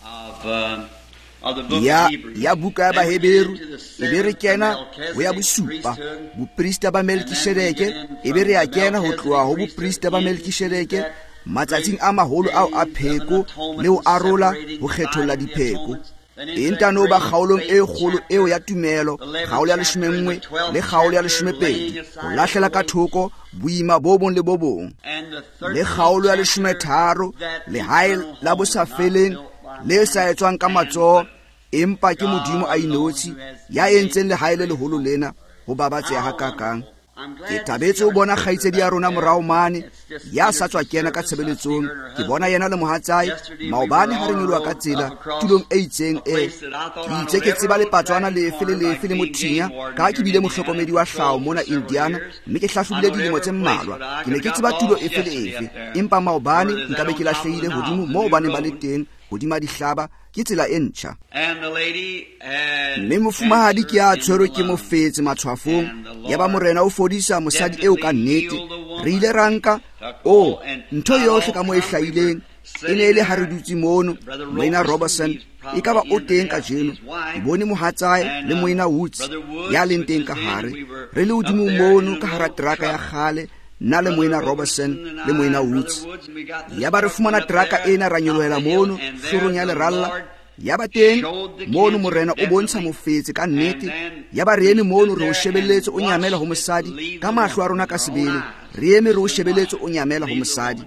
ya buka ya Baheberu, ebe re kena ho ya bosupa boprista ba Melkisedeke, ebe re ya kena ho tloha ho boprista ba Melkisedeke matsatsing a maholo ao a pheko le ho arola ho kgetholla dipheko. Intano ba kgaolong e kgolo eo ya tumelo, kgaolo ya 11 le kgaolo ya 12, ho lahlela ka thoko boima bo bong le bo bong, le kgaolo ya 13, lehae la bosafeleng le sa etswang ka matsoho, empa ke Modimo a inotshi ya entseng lehae le leholo lena ho babatseha hakakang. Ke tabetse ho bona kgaitsedi ya rona morao mane ya sa tswa kena ka tshebeletsong, ke bona yena le mohatsae maobane ha re nyoloha ka tsela tulong e itseng ke itse ke tseba le patswana lefe le mothinya ka ke bile mohlokomedi wa hlaho mona Indiana, mme ke hlahlobile dilemo tse mmalwa, ke ne ke tseba tulo efe le efe, empa maobane nkabe ke lahlehile hodimo moo ba neng ba le teng hodima dihlaba ke tsela e ntjha. Mme mofumahadi ke a tshwerwe ke mofetse matshwafong, ya ba morena o fodisa mosadi eo ka nnete. Re ile ranka ntho yohle ka moo e hlahileng, e ne le ha re dutse mono. Moina Robertson e ka ba o teng ka jeno, ke bone mohatsae le Moina Woods ya leng teng ka hare, re le hodimo mono ka hara traka ya kgale, nna le Moina Robertson le Moina Woods. Ya ba re fumana traka ena ra nyolohela mono hlorong ya leralla, ya ba teng mono morena o bontsha mofetse ka nnete. Ya ba re eme mono re o shebelletse o nyamela ho mosadi ka mahlo a rona ka sebele, re eme re o shebelletse o nyamela ho mosadi.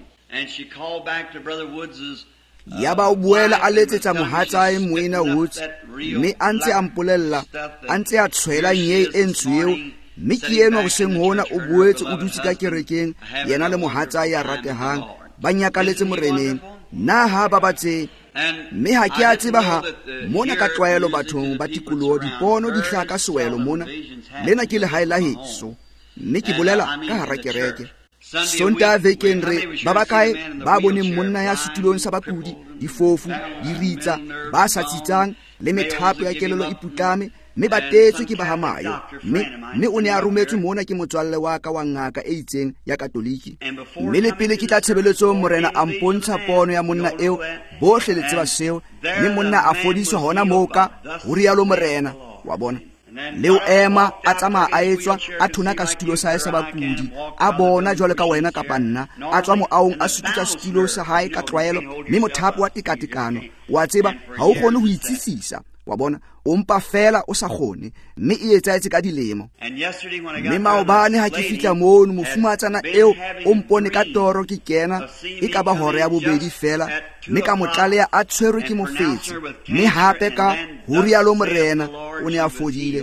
Ya ba o buela a letsetsa mohatsae Moina Woods, mme a ntse a mpolella, a ntse a tshwela nye e ntsho eo, mme ke enwa hoseng hona o boetse o dutse ka kerekeng, yena le mohatsae ya ratehang ba nyakaletse moreneng. Na ha ba batse, mme ha ke a tseba ha mona ka tlwaelo bathong ba tikoloho dipono di hlaha ka sewelo mona, lena ke lehae la heso, mme ke bolela ka hara kereke. Sontaha vekeng re ba bakae ba boneng monna ya setulong sa bakudi, difofu, diritsa, ba sa tsitsang le methapo ya kelelo e putlame, mme ba tetswe ke bahamayo, mme o ne a rometswe mona ke motswalle wa ka wa ngaka e itseng ya Katoliki. Mme le pele ke tla tshebeletsong morena a mpontsha pono ya monna eo, bohle le tseba seo, mme monna a fodiswa hona moka, ho rialo morena, wa bona. Leo ema a tsamaya a etswa a thona ka setulo sa hae sa bakudi, a bona jwale ka wena kapa nna, a tswa moaong a sututsa setulo sa hae ka tlwaelo, mme mothapo wa tekatekano wa tseba ha o kgone ho itsitsisa, wa bona, o mpa fela o sa kgone, mme e etsaetse ka dilemo. Mme maobane ha ke fihla mono mofumatsana eo o mpone ka toro ke kena, e ka ba hora ya bobedi fela, mme ka motlaleya a tshwerwe ke mofetse, mme hape ka ho rialo morena o ne a fodile.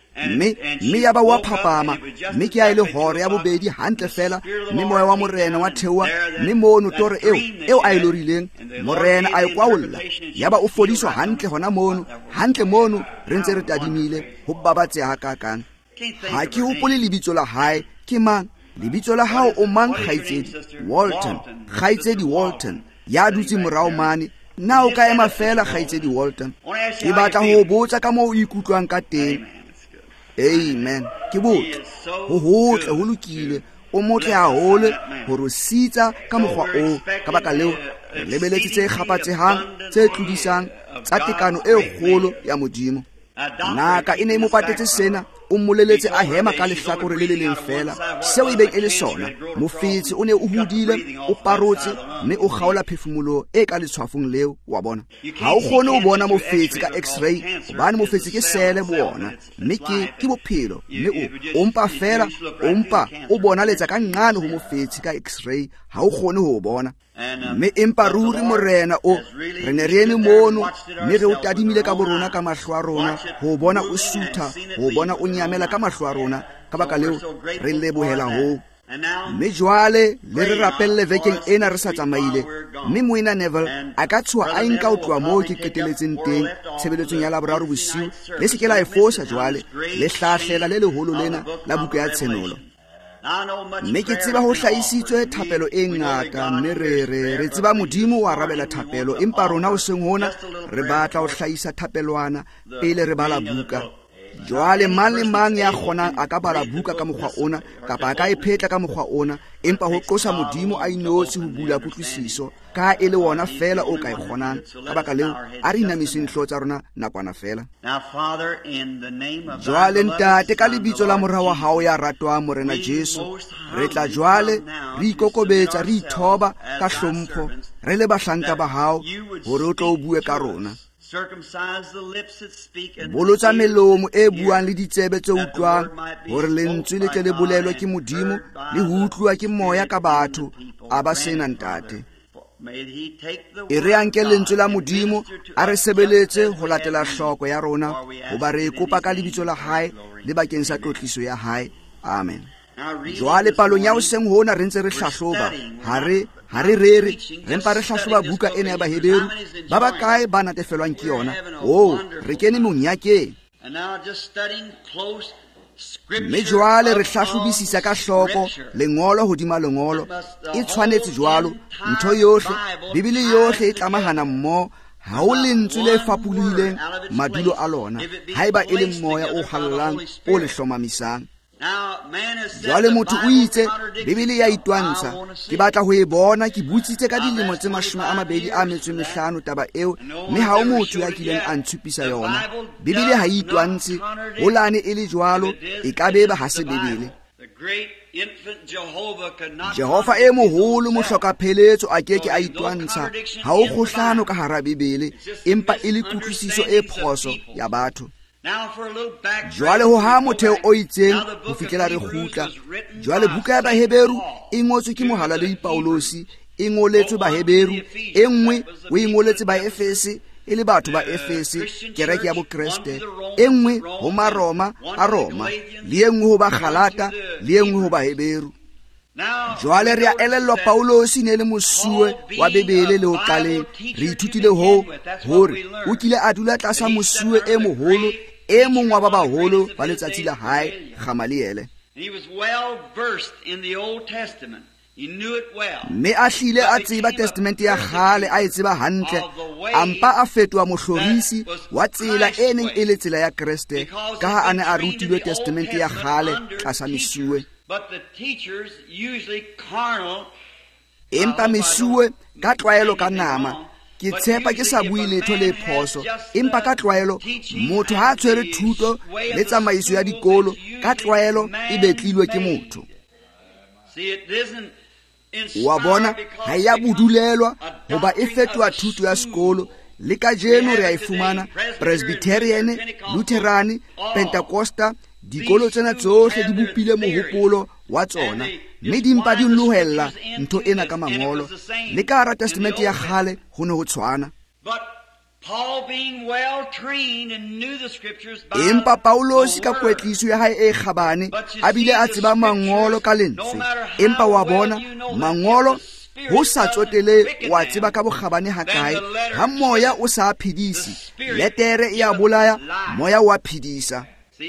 Mme ya ba wa phapama, mme ke a ile hora ya bobedi hantle fela, mme moya wa morena wa theoha, mme mono toro eo a ilorileng morena a e kwaolla, ya ba o fodiswa hantle hona mono, hantle mono re ntse re tadimile ho babatseha hakakang. Ha ke hopole lebitso la hae, ke mang? Lebitso la hao o mang kgaitsedi? Walton, kgaitsedi Walton, ya dutse morao mane. Na o ka ema fela kgaitsedi Walton? Ke batla ho botsa ka moo o ikutlwang ka teng. Amen. Ke botle, ho hotle, ho lokile, o motle haholo hore o sitsa ka mokgwa o, ka baka leo lebeletse tse kgapatsehang, tse tlodisang, tsa tekano e kgolo ya Modimo. Ngaka e ne mo patetse sena, o mmoleletse a hema ka lehlakore le leng fela, seo e beng e le sona. Mofetse o ne o hodile, o parotse, mme o kgaola phefumoloho e ka letshwafong leo, wa bona. Ha o kgone ho bona mofetse ka x-ray, hobane mofetse ke sele bona, mme ke bophelo, mme o mpa fela, o mpa o bona letsa ka nqane ho mofetse ka x-ray, ha o kgone ho bona. Mme empa ruri morena o re ne re eme mono, mme re o tadimile ka borona ka mahlo a rona, ho bona o sutha, ho bona o nyamela ka mahlo a rona, ka baka leo re lebohela ho. Mme jwale le re rapelle vekeng ena re sa tsamaile, mme Moina Neville a ka tshoha a nka ho tloha moo ke qeteletseng teng tshebeletsong ya Laboraro bosiu, le se ke la e fosa jwale le hlahlela le leholo lena la buka ya tshenolo. Mme ke tseba ho hlahisitswe thapelo e ngata, mme re tseba Modimo o arabela thapelo, empa rona ho seng hona re batla ho hlahisa thapelwana pele re bala buka. Jwale mang le mang ya kgonang a ka bala buka ka mokgwa ona kapa a ka e phetla ka mokgwa ona, empa ho qosa Modimo a inotse ho bula kutlwisiso ka e le wona fela o ka e kgonang. Ka baka leo a re inamiseng hlooho tsa rona nakwana fela. Jwale Ntate, ka lebitso la Morwa wa hao ya ratwang Morena Jesu, re tla jwale re ikokobetsa, re ithoba ka hlompho, re le bahlanka ba hao hore o tlo o bue ka rona. Bolotsa melomo e buang le ditsebe tse utlwang, hore lentswe le tle le bolelwe ke Modimo le ho utlwa ke moya ka batho a ba sena. Ntate, e re anke lentswe la Modimo a re sebeletse ho latela hloko ya rona, hoba re kopa ka lebitso la hae le bakeng sa tlotliso ya hae. Amen. Jwale palong ya hoseng hona re ntse re hlahloba, ha re re empa re hlahloba buka ena ya Baheberu. Ba bakae ba natefelwang ke yona? Re kene monyakeng. Mme jwale re hlahlobisisa ka hloko lengolo hodima lengolo. E tshwanetse jwalo, ntho yohle, Bibele yohle e tlamahana mmoho. Ha o lentswe le fapolohileng madulo a lona, haeba e le moya o hallang o le hlomamisang. Jwale motho o itse Bibele ya itwantsha. Ke batla ho e bona, ke butsitse ka dilemo tse 25 taba eo, mme ha o motho ya kileng a ntshupisa yona. Bibele ha itwantshe, holane e le jwalo, e ka beba ha se Bibele. Jehova e moholo mohlokapheletso a keke a itwantsha. Ha o kgohlano ka hara Bibele, empa e le kutlwisiso e phoso ya batho. Jwale ho ha motheo o itseng ho fihlela re kgutla. Jwale buka ya Baheberu e ngotswe ke mohalaledi Paulosi, e ngoletswe Baheberu, e nngwe o e ngoletse ba Efese e le batho ba Efese, kereke ya Bokreste, e nngwe ho Maroma a Roma, le e nngwe ho ba Galata, le e nngwe ho Baheberu. Jwale re a elellwa Paulosi ne le mosuwe wa Bibele le ho qaleng. Re ithutile hore o kile a dula tlasa mosuwe e moholo, e mong wa ba baholo ba letsatsi la hae, Gamaliele. Mme a hlile a tseba Testamente ya kgale, a e tseba hantle, ampa a fetoha mohlorisi wa tsela e neng e le tsela ya Kreste, ka ha a ne a rutilwe Testamente ya kgale tlasa mesuwe. Empa mesuwe ka tlwaelo ka nama, ke tshepa ke sa bue letho le phoso, empa ka tlwaelo motho ha a tshwere thuto le tsamaiso ya dikolo, ka tlwaelo e betlilwe ke motho. Wa bona, ha ya budulelwa hoba e fetwa thuto ya sekolo. Le ka jeno re a e fumana Presbyterian, Lutheran, Pentecosta. Dikolo tsena tsohle di bopile mohopolo wa tsona, mme di mpa di lohella ntho ena ka mangolo. Le ka hara Testamente ya kgale ho ne ho tshwana. Empa Paulosi ka kwetliso ya hae e kgabane a bile a tseba mangolo ka lentswe. Empa wa bona, mangolo ho sa tsotele wa tseba ka bokgabane ha kae, ha moya o sa phedisi, letere e a bolaya, moya wa phedisa.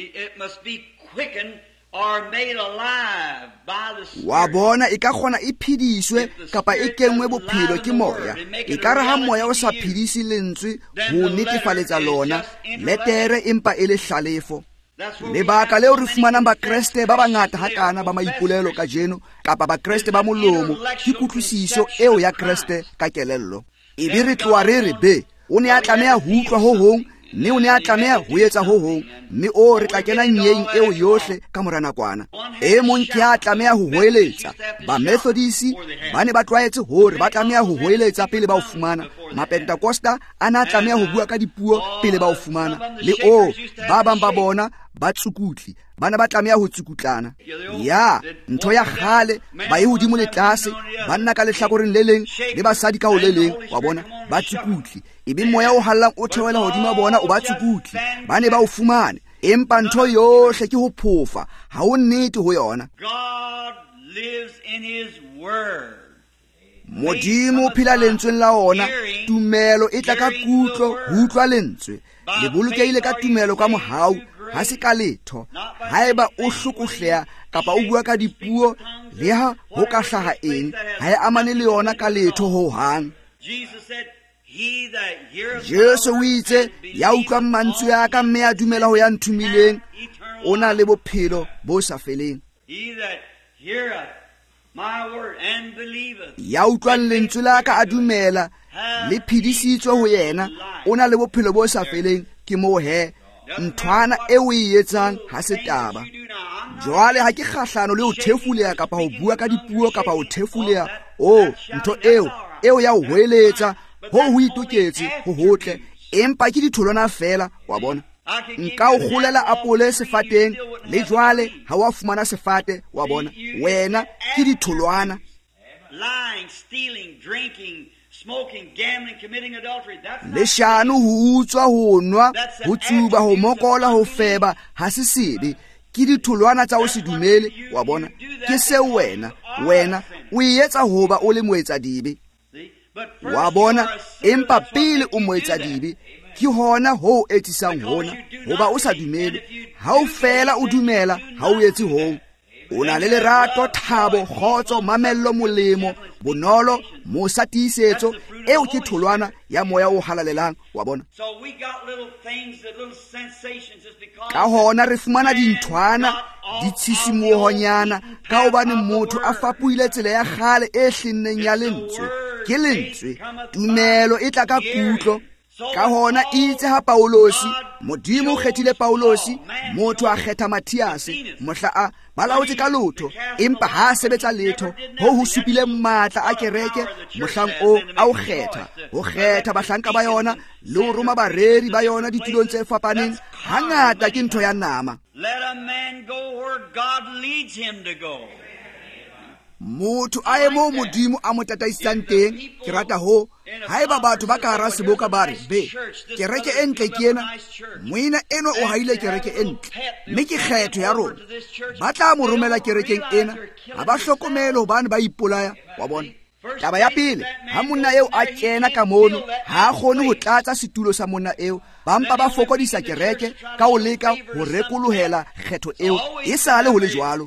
Wa bona, e ka kgona e phediswe kapa e kenngwe bophelo ke moya. E ka re ha moya o sa phedisi lentswe ho netefaletsa lona, letere empa e le hlalefo. Lebaka leo re fumanang Bakreste ba bangata hakana ba maipolelo ka jeno, kapa Bakreste ba molomo, ke kutlwisiso eo ya Kreste ka kelello. E be re tloa re re be, o ne a tlameha ho utlwa ho hong, mme o ne a tlameha ho etsa ho hong, mme re tla kena nyeng eo yohle ka mora nakwana. E mong ke a tlameha ho hoeletsa. Ba Methodisi ba ne ba tlwaetse hore ba tlameha ho hoeletsa pele ba o fumana. Mapentekosta a na tlameha ho bua ka dipuo pele ba o fumana. Le ba bang ba bona ba tsukutli, bana ba tlameha ho tsukutlana. Ya ntho ya kgale, ba Yehudimo le tlase, banna ka lehlakoreng le leng le basadi ka ho le leng, wa bona, ba tsukutli. Ebe moya o hallang o theohela hodima bona o ba tsukutli, ba ne ba o fumane. Empa ntho yohle ke ho phofa, ha o nnete ho yona. Modimo phela lentsweng la ona, tumelo e tla ka kutlo ho utlwa lentswe. Le bolokehile ka tumelo ka mohau, ha se ka letho. Haeba o hlokohleha kapa o bua ka dipuo, le ha ho ka hlaha eng, ha e amane le yona ka letho ho hang. Jesu o itse ya utlwa mantswe ya ka mme a dumela ho ya nthumileng o na le bophelo bo sa feleng. Ya utlwang lentswe la ka a dumela le phedisitswe ho yena o na le bophelo bo sa feleng. Ke moo he nthwana e o e etsang ha se taba. Jwale ha ke kgahlano le ho thefuleha kapa ho bua ka dipuo kapa ho thefuleha. Ntho eo ya ho hweletsa ho itoketse ho hotle, empa ke ditholwana fela, wa bona. Nka o kgolela apole sefateng le jwale ha wa fumana sefate, wa bona. Wena ke ditholwana. Lying, stealing, drinking, smoking, gambling, committing adultery. Leshano ho utswa, ho nwa, ho tsuba, ho mokola, ho feba ha se sebe. Ke ditholwana tsa o se dumele, wa bona. Ke se wena o etsa hoba o le moetsa dibe, wa bona. Empa pele o moetsa dibe ke hona ho etisang hona hoba o sa dumele. Ha o fela o dumela ha o etse ho o na le lerato, thabo, kgotso, mamello, molemo, bonolo, mosatisetso eo ke tholwana ya moya o halalelang, wa bona. Ka hona re fumana dinthwana ditshisimuhonyana ka hobane motho a fapuile tsela ya kgale e hlenneng ya lentswe. Ke lentswe, tumelo e tla ka kutlo. Ka hona itse ha Paulosi, Modimo o kgethile Paulosi, motho a kgetha Mathiase, mohla a balaotse ka lotho, empa ha sebetsa letho, ho supile matla a kereke mohlang o a o kgetha. Ho kgetha bahlanka ba yona le ho roma bareri ba yona ditulong tse fapaneng, hangata ke ntho ya nama. Let a man go where God leads him to go. Motho a e mo Modimo a mo tataisang teng. Ke rata ho haeba batho ba ka hara seboka ba re be kereke e ntle ke ena, moina eno o haile kereke e ntle, mme ke kgetho ya rona, ba tla mo romela kerekeng ena. Ha ba hlokomele hobane ba ipolaya, wa bona. Taba ya pele, ha monna eo a kena ka mono ha a kgone ho tlatsa setulo sa monna eo, ba mpa ba fokodisa kereke ka ho leka ho rekolohela kgetho eo. E sale ho le jwalo.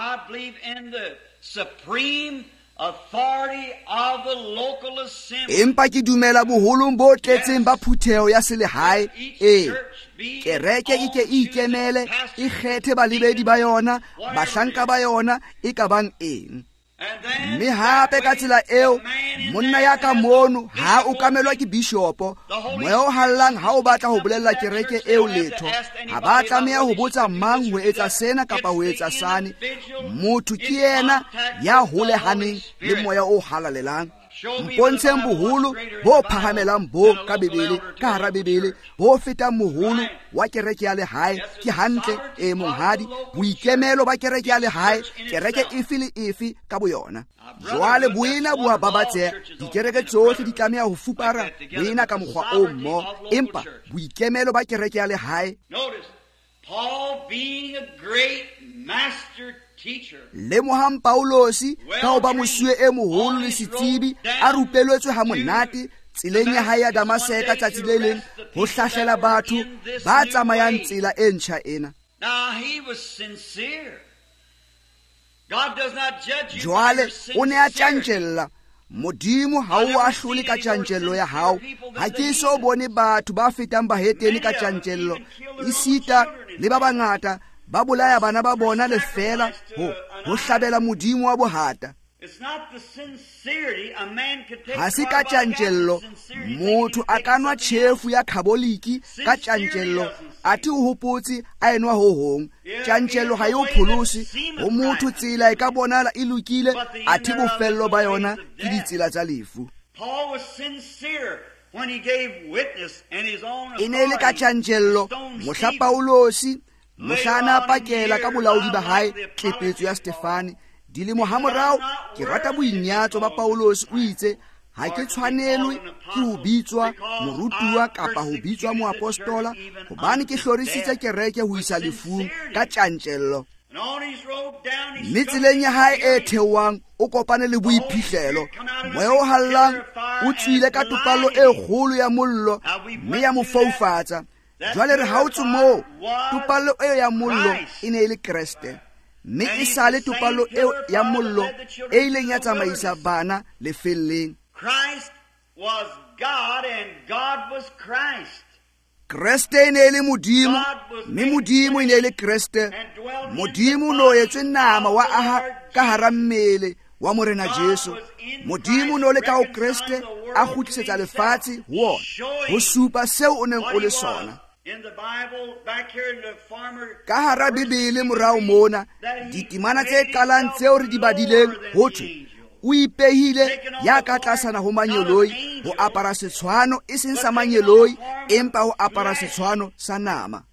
Supreme authority of the local assembly. Empa ke dumela boholong bo tletseng ba phutheho ya selehae. Kereke e ke ikemele, e kgethe balebedi ba yona, bahlanka ba yona e ka bang eng. Mme hape ka tsela eo monna ya ka mono ha o kamelwa ke bishopo, moya o hallang ha o batla ho bolella kereke eo letho, ha ba tlameha ho botsa mang ho etsa sena kapa ho etsa sane. Motho ke yena ya holehaneng le moya o halalelang. Mpontsheng boholo bo phahamelang bo ka Bebele, ka hara Bebele, bo fetang moholo wa kereke ya lehae. Ke hantle monghadi, boikemelo ba kereke ya lehae, kereke efe le efe ka boyona. Jwale boina bo a babatseha, dikereke tsohle di tlameha ho fupara boina ka mokgwa o mmo, empa boikemelo ba kereke ya lehae. Notice, Paul being a great master le mohang Paulosi ka hoba mosuwe e moholo le setsebi, a rupeletswe ha monate tseleng ya hae ya Damaseka tsatsi le leng ho hlahlela batho ba tsamayang tsela e ntjha ena. Jwale o ne a tjantjella. Modimo ha o ahlole ka tjantjello ya hao. Ha ke so bone batho ba fetang baheteni ka tjantjello, isita le ba bangata ba bolaya bana ba bona le fela ho hlabela Modimo wa bohata. Ha se ka tjantjello motho a ka nwa tjhefu ya khaboliki ka tjantjello ati o hopotse a enwa ho hong. Tjantjello ha yo pholosi ho motho tsela e ka bonala e lokile, ati bofello ba yona ke ditsela tsa lefu. Paul was sincere when he gave witness in his own authority. Ine le ka tjantjello mohla Paulosi mohlana pakela ka bolaodi ba hae tlepetso ya Stefane. Dilemo ha morao ke rata boinyatso ba Paulosi, o itse ha ke tshwanelwe ke ho bitswa morutuwa kapa ho bitswa moapostola hobane ke hlorisitse kereke ho isa lefung ka tjantjello. Mme tseleng ya hae e theohang o kopane le boiphihlelo, moya o hallang o tswile ka topallo e kgolo ya mollo mme ya mo faufatsa. Jwale re hautse moo topallo eo ya mollo e ne e le Kreste, mme e sale topallo eo ya mollo e ileng ya tsamaisa bana lefelleng. God and God was Christ. Kreste ne le Modimo, mme Modimo ne le Kreste. Modimo no etswe nama wa aha ka hara mmele wa morena Jesu. Modimo no le ka o Kreste a khutlisetsa lefatshe ho ona, ho supa seo o neng o le sona. Ka hara Bibele morao mona, ditemana tse qalang tseo re di badileng ho thwe o ipehile ya ka tlasana ho manyeloi, ho apara setshwano e seng sa manyeloi empa ho apara setshwano sa nama.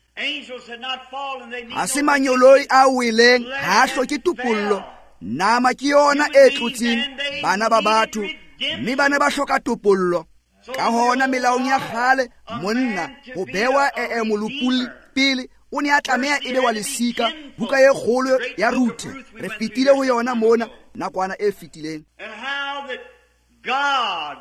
Ha se manyeloi a weleng, ha hloke tupollo. Nama ke yona e tlotseng bana ba batho, mme bana ba hloka tupollo. Ka hona melaong ya kgale monna ho bewa molopuli pele o ne a tlameha ebe wa lesika. Buka e kgolo ya Ruthe re fitile ho yona mona nakwana e fitileng. And how that God,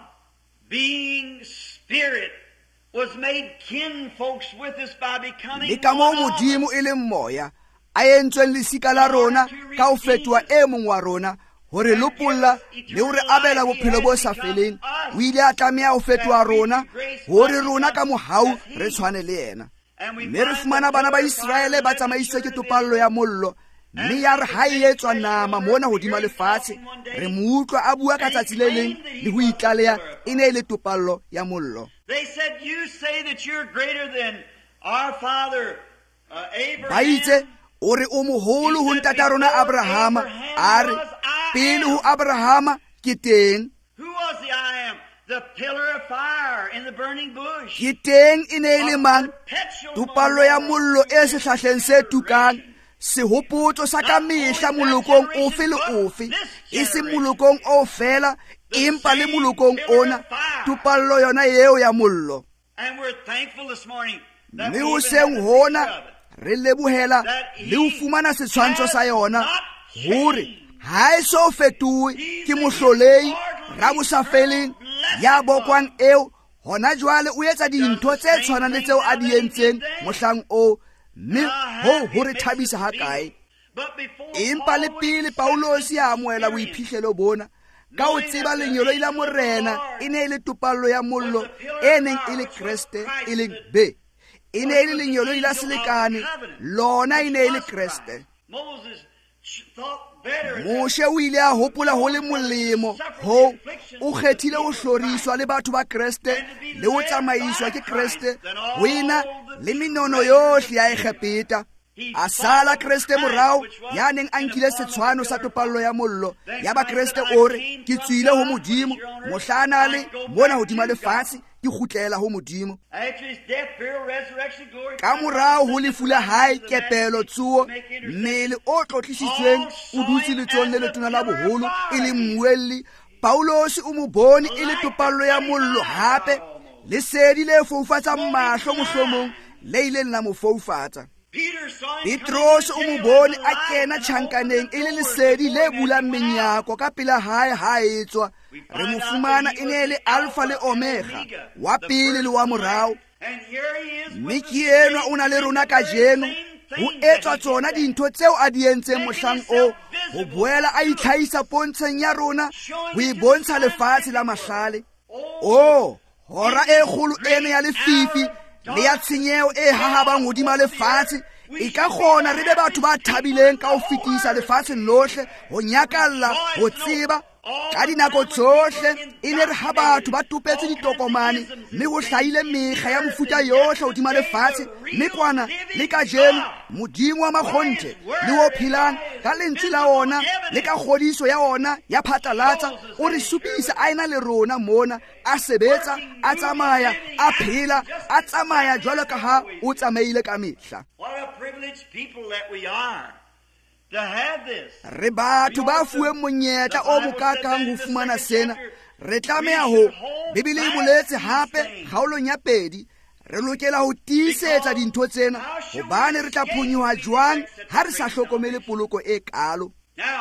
being Spirit, was made kinfolks with us by becoming le ka moo Modimo e leng moya a entsweng lesika la rona ka ho fetwa e mong wa rona, hore lopolla le hore abela bophelo bo sa feleng. O ile a tlameha ho fetwa rona hore rona ka mohau re tshwane le yena. Mme re fumana bana ba Israele ba tsamaisitswe ke topallo ya mollo, mme ya re ha e etswa nama mona hodima lefatshe, re mo utlwa a bua ka tsatsi le leng le ho itlaleha e ne e le topallo ya mollo. They said, you say that you're greater than our father Abraham. Ba itse o re o moholo ho ntata rona Abrahama. A re pele ho Abrahama ke teng. Who was the I am? The pillar of fire in the burning bush. Ke teng e ne e le mang? Topallo ya mollo e sehlahleng se tukang. Sehopotso sa ka mehla molokong ofe le ofe, e se molokong o fela empa le molokong ona, topallo yona eo ya mollo. And we're thankful this morning that mme ho seng hona re lebohela le ho fumana setshwantsho sa yona hore ha e so fetohe ke mohlolei rabosafeleng ya bokwang eo. Hona jwale o etsa dintho tse tshwanang le tseo a di entseng mohlang o, mme ho re thabisa ha kae. Empa le pele Paulos ya amohela boiphihlelo bona ka ho tseba lenyolo la morena e ne le topallo ya mollo e neng e le Kreste e leng be, e ne le lenyolo la selekane lona e ne le Kreste. Moshe o ile a hopola ho le molemo ho o kgethile ho hloriswa le batho ba Kreste le ho tsamaiswa ke Kreste ho ena le menono yohle ya Egepeta. A sala Kreste morao ya neng a nkile setshwano sa topallo ya mollo ya ba Kreste ore ke tswile ho Modimo mohlana le mona hodima lefatshe ke khutlela ho Modimo. Ka morao ho lefula hae kepelo tsuo mmele o tlotlisitsweng o dutse letsong le letona la boholo e le mmuelli. Paulos o mo bone e le topallo ya mollo hape le sedi le foufatsa mahlo mohlomong le ile la mo foufatsa. Petros o mo bone a kena tjhankaneng e le lesedi le bulang menyako ka pela hae ha etswa. Re mo fumana e ne le Alpha le Omega, wa pele le wa morao. Mme ke yena o na le rona kajeno ho etswa tsona dintho tseo a di entseng mohlang o, ho boela a itlhaisa pontsheng ya rona ho e bontsha lefatshe la mahlale. Hora e kgolo ena ya lefifi le ya tshenyeo e hahabang hodima lefatshe e ka kgona re be batho ba thabileng ka ho fetisa lefatshe lohle ho nyakalla ho tseba. Ka dinako tsohle e ne re ha batho ba tupetse ditokomane mme ho hlahile mekga ya mofuta yohle hodima lefatshe. Mme kwana le kajeno Modimo wa makgonthe le ho phelang ka lentswe la ona le ka kgodiso ya ona ya phatlalatsa o re supisa a ena le rona mona, a sebetsa, a tsamaya, a phela, a tsamaya jwalo ka ha o tsamaile ka mehla. What a privileged people that we are to have this. Re batho ba fuweng monyetla o mokakang ho fumana sena. Re tlameha ho Bibele e boletse hape kgaolong ya 2 re lokela ho tiisetsa dintho tsena hobane re tla phonyoha jwang ha re sa hlokomele poloko e kalo.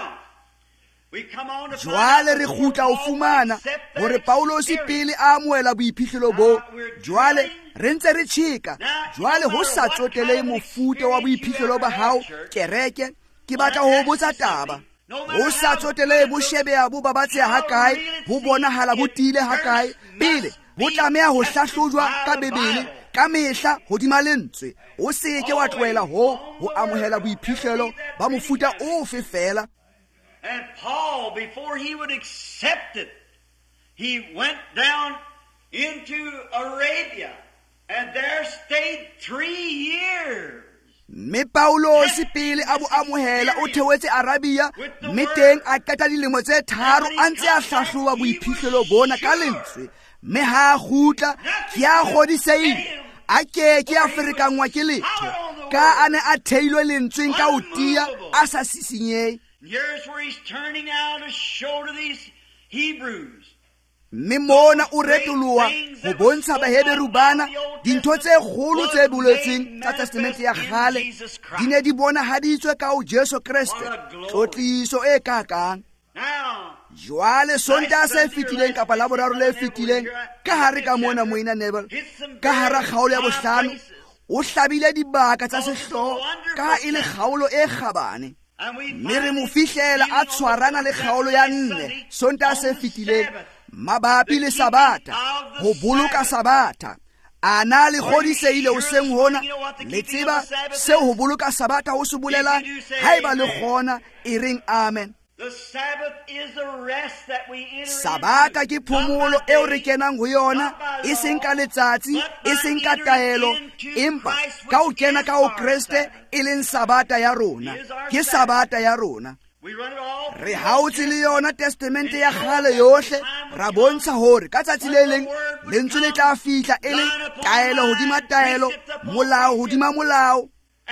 Jwale re kgutla ho fumana hore Paulos pele a amohela boiphihlelo bo, jwale re ntse re tjheka. Jwale ho sa tsotele mofuta wa boiphihlelo ba hao kereke, ke batla ho botsa taba. Ho sa tsotele bo shebeha bo babatse ha kae, ho bonahala bo tile ha kae, pele bo tlameha ho hlahlojwa ka Bebele ka mehla hodima lentswe. O se ke wa tloela ho amohela boiphihlelo ba mofuta ofe fela. And Paul, before he would accept it, he went down into Arabia and there stayed 3 years. Me Paulos pele a bo amohela o theotse Arabia, mme teng a qeta dilemo tse 3 a ntse a hlahloba boiphihlelo bona ka lentswe. Me ha gutla ke a godiseile a ke a ferekangwa ke letho ka ane a theilwe lentsweng ka o tia a sa sisinye. Here's where he's turning now to show to these Hebrews. Mme mona o retoloha ho bontsha Baheberu bana dintho tse kgolo tse buletsweng tsa testamente ya kgale di ne di bonahaditswe ka o Jesu Kriste, tlotliso e kakang. Jwale Sontaha se fetileng kapa Laboraro le fetileng ka hare ka mona Moina Neville ka hara kgaolo ya bohlano o hlabile dibaka tsa sehloho ka e le kgaolo e kgabane. Mme re mo fihlela a tshwarana le kgaolo ya 4 Sontaha se fetileng mabapi le Sabata, ho boloka Sabata. Ana le kgodiseile hoseng hona le tseba seo ho boloka Sabata ho se bolelang, haeba le kgona e reng amen. Sabata ke phomolo eo re kenang ho yona, e seng ka letsatsi, e seng ka taelo, empa ka ho kena ka ho Kriste e leng Sabata ya rona, ke Sabata ya rona. Re hautse le yona testamente ya kgale yohle, ra bontsha hore ka tsatsi le leng lentswe le tla fihla e le taelo hodima taelo, molao hodima molao.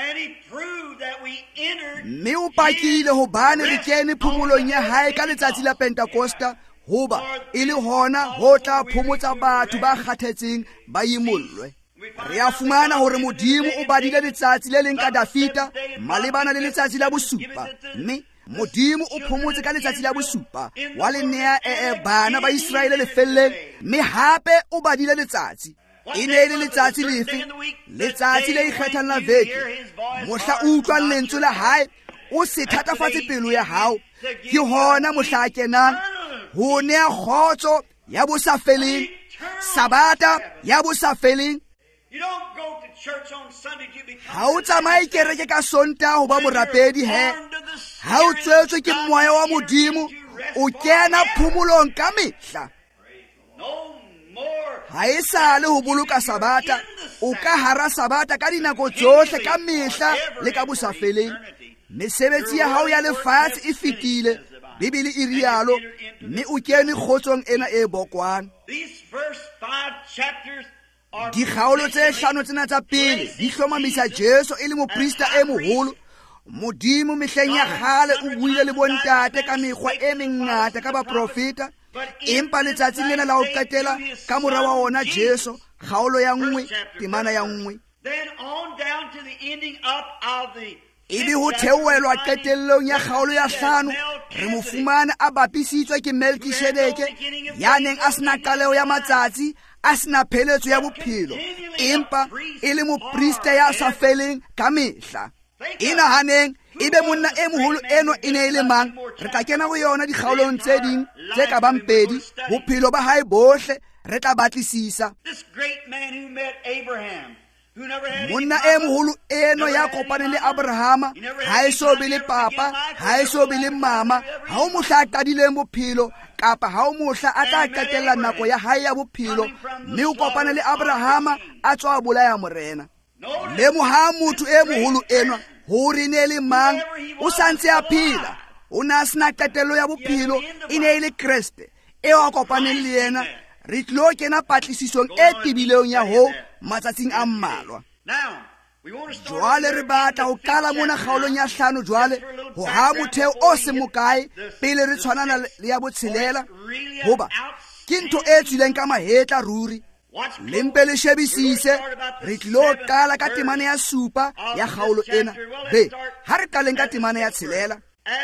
Mme o pakile hobane re kene phomolong ya hae ka letsatsi la Pentakosta, hoba e le hona ho tla phomotsa batho ba kgathetseng ba imollwe. Re a fumana hore Modimo o badile letsatsi le leng ka Dafita malebana le letsatsi la bosupa, mme Modimo o phomotse ka letsatsi la bosupa wa le nea bana ba Israele lefelleng, mme hape o badile letsatsi. E ne le letsatsi lefe? Letsatsi le ikgethang la beke. Mohla o utlwang lentswe la hae o se thatafatse pelo ya hao, ke hona mohla a kenang ho nea kgotso ya bo sa feleng, Sabata ya bo sa feleng. Ha o tsamaye kereke ka Sontaha ho ba morapedi he. Ha o tswetswe ke moya wa Modimo, o kena phomolong ka mehla. Ha e sale ho boloka Sabata, o ka hara Sabata ka dinako tsohle ka mehla le ka bosafeleng. Mesebetsi ya hao ya lefatshe e fetile, Bibele e rialo, mme o kene kgotsong ena e bokwang. Dikgaolo tse 5 tsena tsa pele di hlomamisa Jesu e le moprista e moholo. Modimo mehleng ya kgale o buile le bontate ka mekgwa e mengata ka baprofeta, empa letsatsi lena la ho qetela ka mora wa ona Jesu, kgaolo ya 1, temana ya 1. Ebe ho theohelwa qetellong ya kgaolo ya 5, re mo fumana a bapisitswe ke Melkisedeke, ya neng a sena qaleho ya matsatsi, a sena pheletso ya bophelo, empa e le moprista ya sa feleng ka mehla. Inahaneng ebe monna e moholo eno e ne le mang? Re tla kena ho yona dikgaolong tse ding tse ka bang 2, bophelo ba hae bohle re tla batlisisa. Monna e moholo eno ya kopaneng le Abrahama, ha e so be le papa, ha e so be le mama, ha o mohla a qadileng bophelo kapa ha o mohla a tla qetella nako ya hae ya bophelo, mme o kopana le Abrahama a tswa bolaya morena. Le moha motho e moholo enwa ho re ne le mang? O santse a phela, o na sena qetello ya bophelo, e ne le Kriste eo a kopaneng le yena. Re tlo kena patlisisong e tibileng ya ho matsatsing a mmalwa. Jwale re batla ho qala mona kgaolong ya 5 jwale ho ha motheo o se mokae pele re tshwanana le ya botshelela, hoba ke ntho e tswileng ka mahetla ruri. Lempe le shebisise, re tlo qala ka temana ya 7 ya kgaolo ena. Be ha re qaleng ka temana ya 6,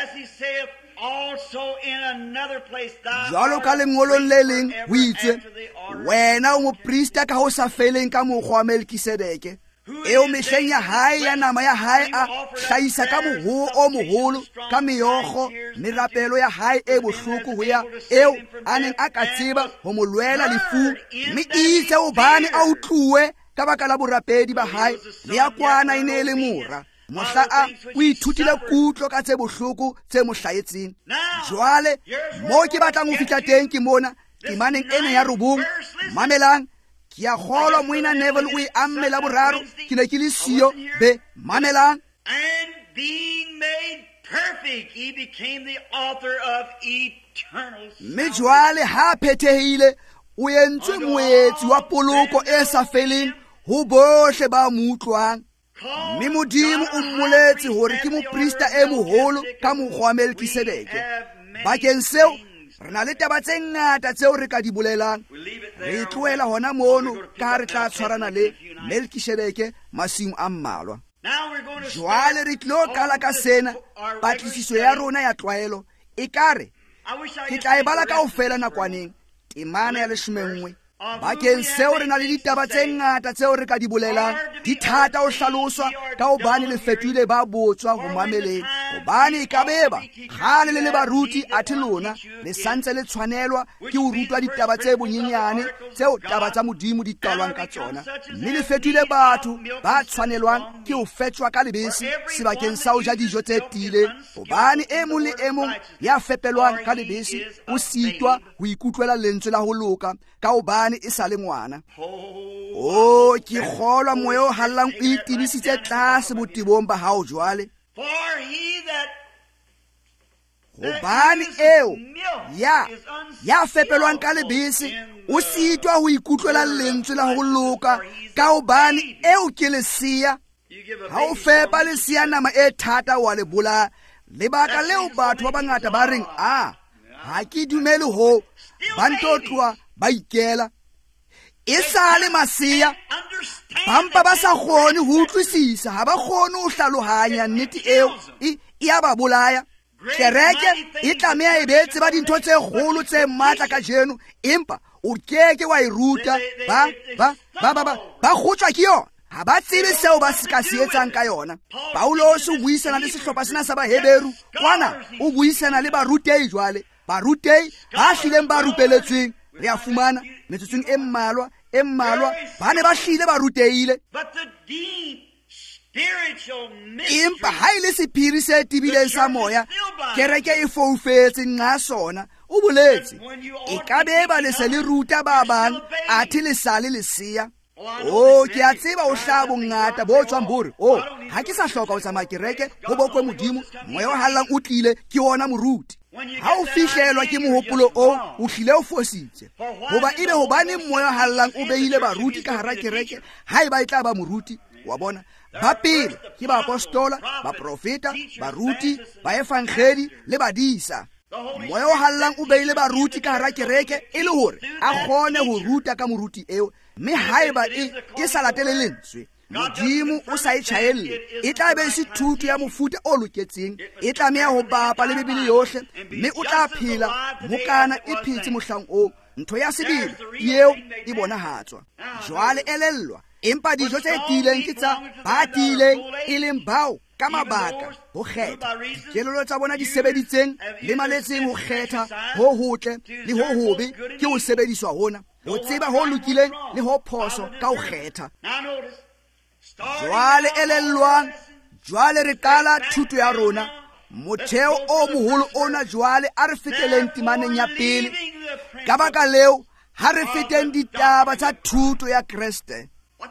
jwalo ka lengolong le leng ho itswe, wena o moprista ka ho sa feleng ka mokgwa wa Melkisedeke. eo mehleng ya hae ya nama ya hae a hlahisa ka moruo o moholo ka meokgo merapelo ya hae e bohloko ho ya eo a neng a ka tseba ho mo lwela lefu, mme itse hobane a utluwe ka baka la borapedi ba hae le ya kwana e ne e le mora. Mohla a o ithutile kutlo ka tse bohloko tse mo hlahetseng. Jwale mo ke batlang ho fihla teng ke mona temaneng ena ya robong. Mamelang, ke a kgolwa moina Neville o e amme la boraro, ke ne ke le siyo be. Mamelang. And being made perfect, he became the author of eternal salvation. Mme jwale ha phethehile o entswe moetsi wa poloko e sa feleng ho bohle ba mo utlwang. Mme Modimo o mmoletse hore ke moprista e moholo ka mokgwa wa Melkisedeke. Bakeng seo re na le taba tse ngata tseo re ka di bolelang. Re tlohela hona mono ka re tla tshwarana le Melkisedeke masimo a mmalwa. Jwale re tlo qala ka sena patlisiso ya rona ya tlwaelo. E kare ke tla e bala kaofela nakwaneng temana ya 11. Bakeng seo re na le ditaba tse ngata tseo re ka di bolelang. Di thata ho hlaloswa ka hobane le fetohile ba botswa ho mameleng. Hobane e ka beba kgale le baruti athe lona le santse le tshwanelwa ke ho rutwa ditaba tse bonyenyane tseo taba tsa Modimo di qalwang ka tsona. Mme le fetohile batho ba tshwanelwang ke ho fetjwa ka lebese sebakeng sa ho ja dijo tse tiileng. Hobane e mong le e mong ya fepelwang ka lebese o sitwa ho ikutlwela lentswe la ho loka ka hobane e sa le ngwana. Oh, ke kgolwa moya o hallang o itebisitse tlase botebong ba hao jwale. Hobane eo ya fepelwang ka lebese o sitwa ho ikutlwela lentswe la ho loka ka hobane eo ke lesia. Ha o fepa lesia nama e thata wa le bolaya. Lebaka leo batho ba bangata ba reng ha ke dumele ho ba ntotlwa ba ikela. E sale masia bampa ba sa kgone ho utlwisisa, ha ba kgone ho hlalohanya nnete eo e ya ba bolaya. Kereke e tlameha e be tseba dintho tse kgolo tse matla ka jeno, empa o keke wa e ruta ba kgotswa ke yona. Ha ba tsebe seo ba se ka se etsang ka yona. Paulos o buisana le sehlopha sena sa Baheberu kwana, o buisana le barutei jwale. Barutei ba hlileng ba rupeletsweng re a fumana metsotsong e mmalwa ba ne ba hlile ba ruteile. Empa ha ile sephiri se tibileng sa moya, kereke e foufetse nqa sona. O boletse e ka be ba le se le ruta ba bang athe le sale lesia. Oh, ke a tseba o hlaya bongata bo tswang bore ha ke sa hloka ho tsamaya kereke ho bokwe Modimo, moya o hallang o tlile ke ona moruti. Ha o fihlelwa ke mohopolo o hlile o fositse. Hoba ebe hobane moya o hallang o behile baruti ka hara kereke, ha eba e tla ba moruti. Wa bona, ba pele ke ba apostola, ba profeta, baruti, ba evangeli le badisa. Moya o hallang o behile baruti ka hara kereke e le hore a kgone ho ruta ka moruti eo. Mme haeba e sa latele lentswe, Modimo o sa e tjhaelle, e tla be se thuto ya mofuta o loketseng. E tlameha ho bapa le Bibele yohle, mme o tla phela mokana e phetse mohlang o. Ntho ya sebele eo e bonahatswa. Jwale elellwa, empa dijo tse tiileng ke tsa ba tiileng e leng bao ka mabaka ho kgetha. Kelelo tsa bona di sebeditseng le maletseng ho kgetha ho hotle le ho hobe ke ho sebediswa hona. Ho tseba ho lokileng le ho phoso ka ho kgetha. Jwale elellwang, jwale re qala thuto ya rona. Motheo o moholo ona jwale a re feteleng temaneng ya pele. Ka baka leo ha re feteng ditaba tsa thuto ya Kriste.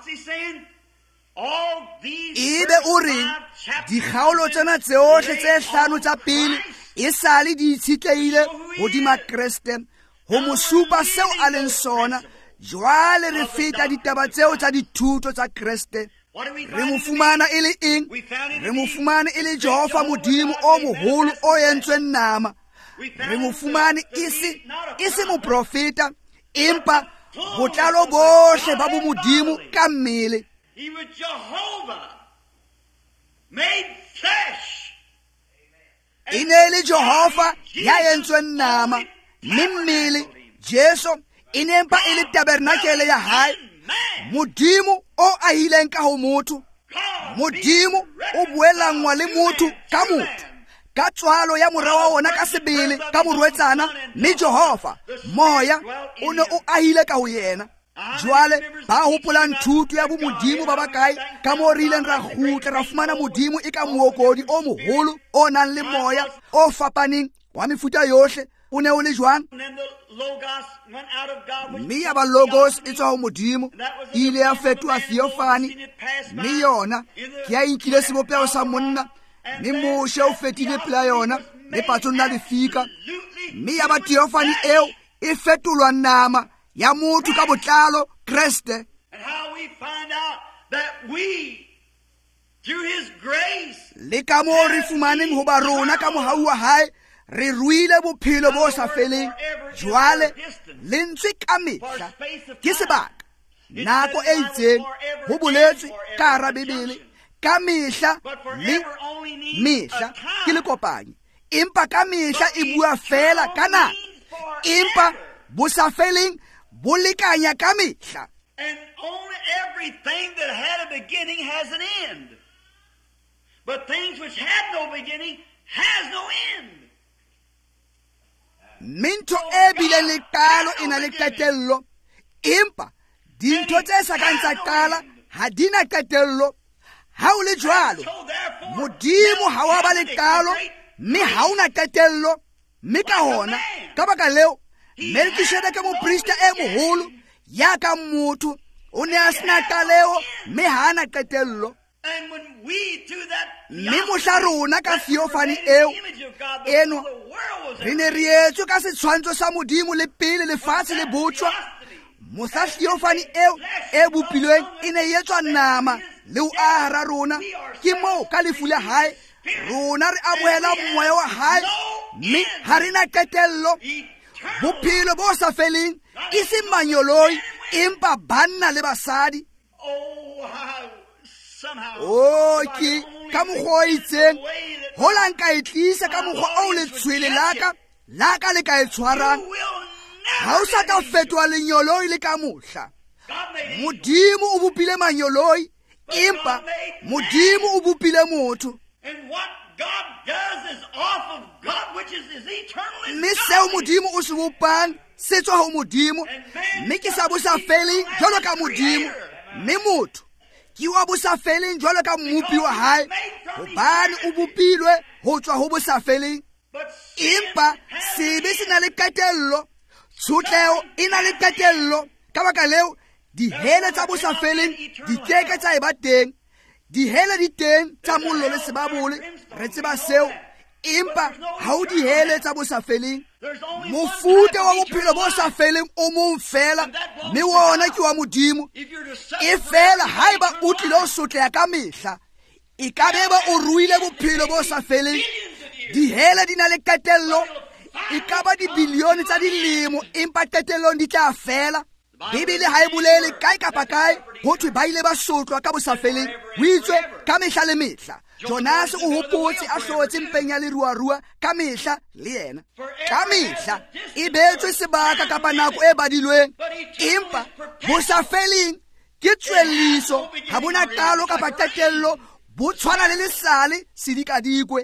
Ebe o re dikgaolo tsena tseohle tse hlano tsa pele e sale di itshitlehile hodima Kriste ho mo supa seo a leng sona. Jwale re feta ditaba tseo tsa dithuto tsa Kriste. Re mo fumana e le eng? Re mo fumana e le Jehova Modimo o moholo o entsweng nama. Re mo fumane e se moprofeta, empa botlalo bohle ba bo Modimo ka mmele. He was Jehovah made flesh. E ne le Jehova ya entsweng nama, mme mmele Jesu e ne mpa e le tabernakele ya hae. Modimo o ahileng ka ho motho. Modimo o boelangwa le motho ka motho, ka tswalo ya morwa wa ona ka sebele ka morwetsana, mme Jehova moya o ne o ahile ka ho yena. Jwale ba hopolang thuto ya bomodimo ba bakae ka mo re ileng ra gutla ra fumana modimo e ka mookodi o moholo o nang le moya o fapaneng wa mefuta yohle. O ne o le jwang? Mme ya ba logos e tswa ho modimo, ile ya fetoha theophany, mme yona ke ya inkile sebopego sa monna, mme moshe o fetile pela yona le patsong la lefika, mme ya ba theophany eo e fetolwa nama ya motho ka botlalo, Kriste. Le ka moo re fumaneng ho ba rona ka mohau wa hae re ruile bophelo bo sa feleng. Jwale lentswe ka mehla ke sebaka, nako e itseng, ho boletswe ka hara Bebele, ka mehla le mehla ke le kopanye, empa ka mehla e bua fela ka nako, empa bo sa feleng bo lekanya ka mehla. And only everything that had a beginning has an end. But things which had no beginning has no end. Minto e bile le qalo e na le qetello, empa dintho tse sa kang tsa qala ha di na qetello. Ha o le jwalo, modimo ha wa ba le qalo, mme ha una qetello, mme ka hona ka baka leo Melkishedeke moprista e moholo ya ka motho o ne a sena qaleo, mme ha ana qetello. Mme mohla rona ka theophany eo eno re ne re etswe ka setshwantsho sa modimo le pele lefatshe le botjwa. Mohla theophany eo e bopilweng e ne etswa nama le o ahara rona, ke moo ka lefu la hae rona re amohela moya wa hae, mme ha re na qetello. Bophelo bo sa feleng e se manyoloi, empa banna le basadi. Ke ka mokgwa o itseng ho la nka e tlisa ka mokgwa o le tshwele laka le ka e tshwarang. Ha o sa ka fetoha lenyoloi le ka mohla. Modimo o bopile manyoloi, empa modimo o bopile motho. Mme seo modimo o se bopang se tswa ho modimo, mme ke sa bo sa feleng jwalo ka modimo, mme motho ke wa bo sa feleng jwalo ka mmupi wa hae, hobane o bopilwe ho tswa ho bo sa feleng. Empa sebe se na le qetello, tshotleho e na le qetello. Ka baka leo dihele tsa bo sa feleng di keke tsa eba teng. Dihele di teng tsa mollo le sebabole, re tseba seo, empa ha o dihele tsa bo sa feleng. Mofuta wa bophelo bo sa feleng o mong fela, mme wona ke wa modimo. E fela haeba o tlile ho sotleha ka mehla, e ka beba o ruile bophelo bo sa feleng. Dihele di na le qetello, e ka ba dibilione tsa dilemo, empa qetellong di tla fela. Bebele ha e bolele kae kapa kae ho thwe ba ile ba sotlwa ka bo sa feleng. Ho itswe ka mehla le mehla. Jonas o hopotse a hlotse mpeng ya leruarua ka mehla le yena. Ka mehla e betswe sebaka kapa nako e badilweng, empa bo sa feleng ke tswelliso, ha bona qalo kapa qetello, bo tshwana le lesale sidikadikwe.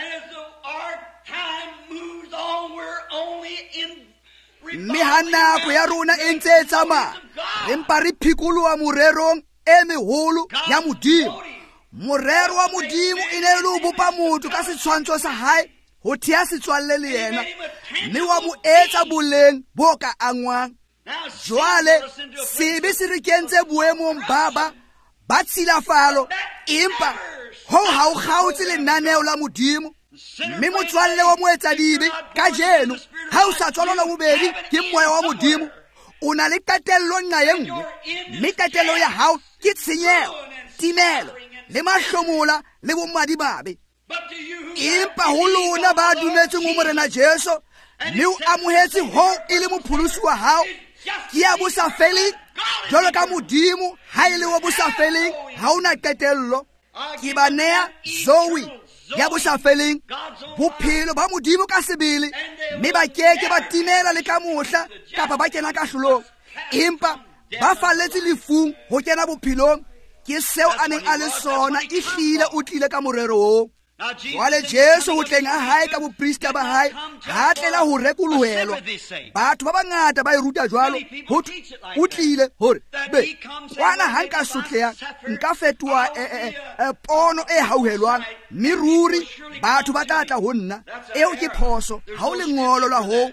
Mme ha nako ya rona e ntse e tsamaya, re mpa re phikoloha morerong e meholo ya modimo. Morero wa modimo e ne le ho bopa motho ka setshwantsho sa hae, ho thea setswalle le yena, mme wa mo etsa boleng bo ka angwang. Jwale sebe se re kentse boemong ba tshilafalo, empa ho ha o kgaotse lenaneo la modimo. Mme motswalle wa moetsadibe ka jeno, ha o sa tswalwa bobedi ke moya wa modimo, o na le qetello nqa e nngwe, mme qetello ya hao ke tshenyeho, timelo le mahlomola le bomadimabe. Empa ho lona ba dumetseng ho morena Jesu, mme o amohetse ho e le mopholosi wa hao, ke ya bo sa feleng jwalo ka modimo ha e le wa bo sa feleng, ha ona qetello. Ke ba nea Zoe ya bo sa feleng, bophelo ba modimo ka sebele, mme ba keke ba timela le ka mohla kapa ba kena ka hlolong, empa ba falletse lefung ho kena bophelong ke seo a neng a le sona, e hlile o tlile ka morero oo. Jwale Jesu ho tleng a hae ka boprista ba hae ha tlela ho rekolohelwa. Batho ba bangata ba e ruta jwalo, ho o tlile hore be kwana ha nka sotleha nka fetoa pono e hauhelwang, mme ruri batho ba tla ho nna. Eo ke phoso, ha o lengolo la ho.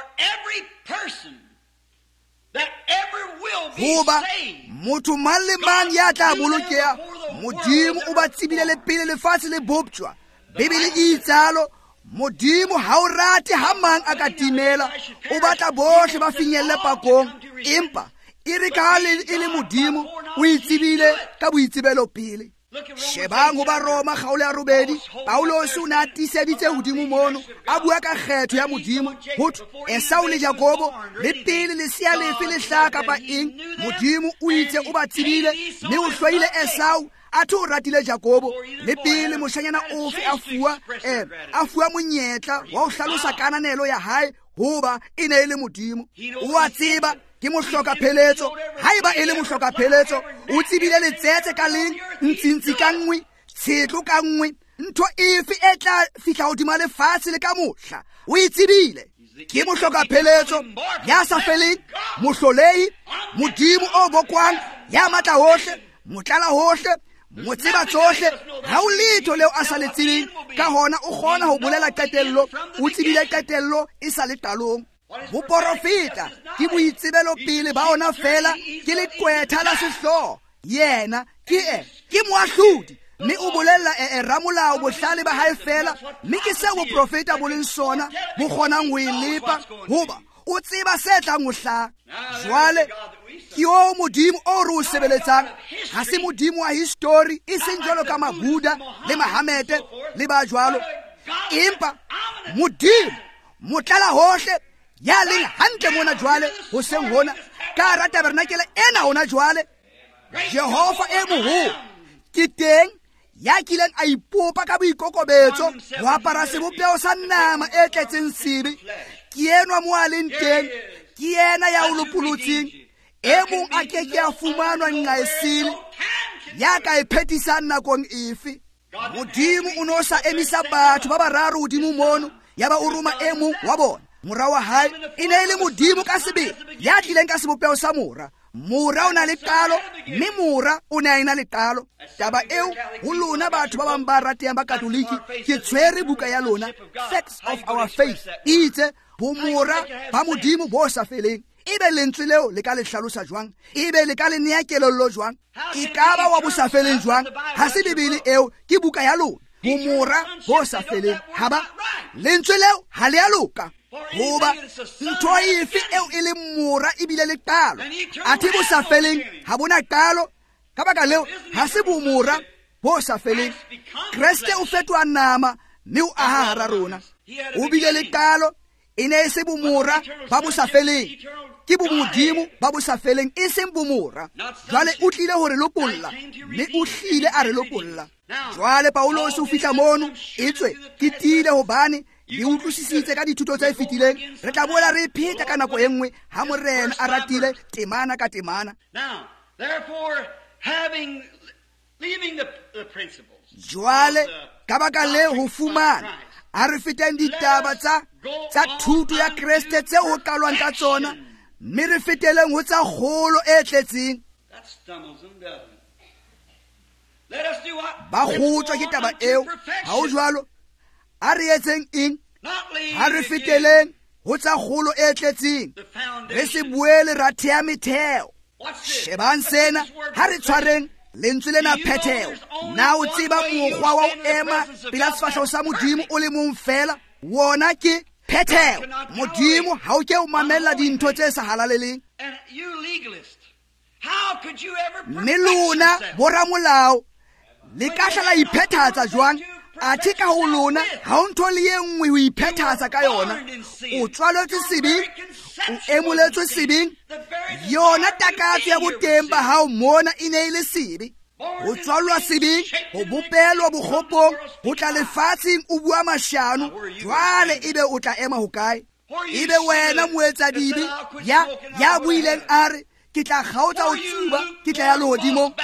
Hoba motho mang le mang ya tla bolokeha, Modimo o ba tsebile le pele lefatshe le boptjwa. Bibele e itsalo, Modimo ha o rate ha mang a ka timela, o batla bohle ba finyelle pakong. Empa e re ka e le Modimo o itsebile ka boitsebelo pele. Shebang ho ba Roma kgaolo ya 8, Paulos o na tiseditse hodimo mono a bua ka kgetho ya Modimo hotho Esau le Jakobo le pele le sia lefe le hlaha kapa eng, Modimo o itse o ba tsebile, mme o hloile Esau atho o ratile Jakobo le pele moshanyana ofe a fuwa monyetla wa ho hlalosa kananelo ya hae hoba e ne le Modimo. O a tseba ke mohloka pheletso, haeba e le mohloka pheletso o tsebile letsetse ka leng, ntshintshi ka nngwe, tshetlo ka nngwe, ntho efe e tla fihla hodima lefatshe le ka mohla o itsebile. Ke mohloka pheletso ya sa feleng, mohlolehi, Modimo o bokwang, ya matla hohle, motlala hohle, mo tseba tsohle, ha o letho leo a sa le tsebeng. Ka hona o kgona ho bolela qetello, o tsebile qetello e sa le qalong. Boprofeta ke boitsebelo pele ba ona fela, ke leqwetha la sehloho. Yena ke moahlodi, mme o bolella ramolao bohlale ba hae fela, mme ke seo boprofeta bo leng sona bo kgonang ho e lepa, hoba o tseba se tlang ho hlaha. Jwale ke o Modimo o re o sebeletsang, ha se Modimo wa history, e seng jwalo ka Mabuda le Mahamete le ba jwalo, empa Modimo motlala hohle ya leng hantle mona jwale hoseng hona ka hara tabernakele ena hona jwale. Jehova e moholo ke teng ya kileng a ipopa ka boikokobetso ho apara sebopeho sa nama e tletseng sebe. Ke enwa mo a leng teng, ke ena ya o lopolotseng, e mong a keke a fumanwa nqa e sele ya ka e phethisang nakong efe. Modimo o no sa emisa batho ba bararo hodimo mono, ya ba o roma e mong wa bona. Mora wa hae e ne le Modimo ka sebele ya tlileng ka sebopeho sa mora. Mora o na le qalo, mme mora o ne a ena le qalo. Taba eo ho lona batho ba bang ba ratehang ba Katoliki, ke tshwere buka ya lona, Facts of Our Faith, itse bo mora ba Modimo bo sa feleng. Ebe lentswe leo le ka le hlalosa jwang? Ebe le ka le nea kelello jwang? E ka ba wa bo sa feleng jwang? Ha se Bibele eo, ke buka ya lona. Bo mora bo sa feleng, haba lentswe leo ha le a loka. Hoba ntho efe eo e le mora ebile le qalo, athe bo sa feleng ha bona qalo. Ka baka leo ha se bo mora bo sa feleng. Kriste o fetoa nama mme o aha hara rona. O bile le qalo, e ne se bo mora ba bo sa feleng, ke bo Modimo ba bo sa feleng, e seng bo mora. Jwale o tlile hore lopolla, mme o hlile a re lopolla. Jwale Paulos o fihla mono, etswe ke tile hobane le utlwisisitse ka dithuto tse fetileng. Re tla boela re pheta ka nako e nngwe ha morena a ratile temana ka temana. Now, therefore, leaving the principles. Jwale ka baka le ho fumana a re feteng ditaba tsa thuto ya Kriste tse ho qalwang ka tsona, mme re feteleng ho tsa kgolo e tletseng. That stumbles them, doesn't it? Let us do what? Ba kgotswa ke taba eo, ha o jwalo? A re etseng eng? Ha re feteleng ho tsa kgolo e tletseng, re se buele ra thea metheo. Shebang sena, ha re tshwareng lentswe lena phetheo. Na o tseba mokgwa wa ho ema pela sefahleho sa Modimo o le mong fela, wona ke phetheo. Modimo ha o ke o mamella dintho tse sa halaleleng. Mme lona boramolao le ka hla iphethatsa jwang? Athe ka ho lona ha o ntho le engwe ho iphethatsa ka yona. O tswaletswe sebeng, o emoletswe sebeng, yona takatso ya boteng ba hao mona e ne le sebe. O tswalwa sebeng, ho bopelwa bokgopong, ho tla lefatsheng o bua mashano. Jwale ebe o tla ema hokae? Ebe wena moetsa dibe ya buileng a re ke tla kgaotsa ho tsuba, ke tla ya lehodimong.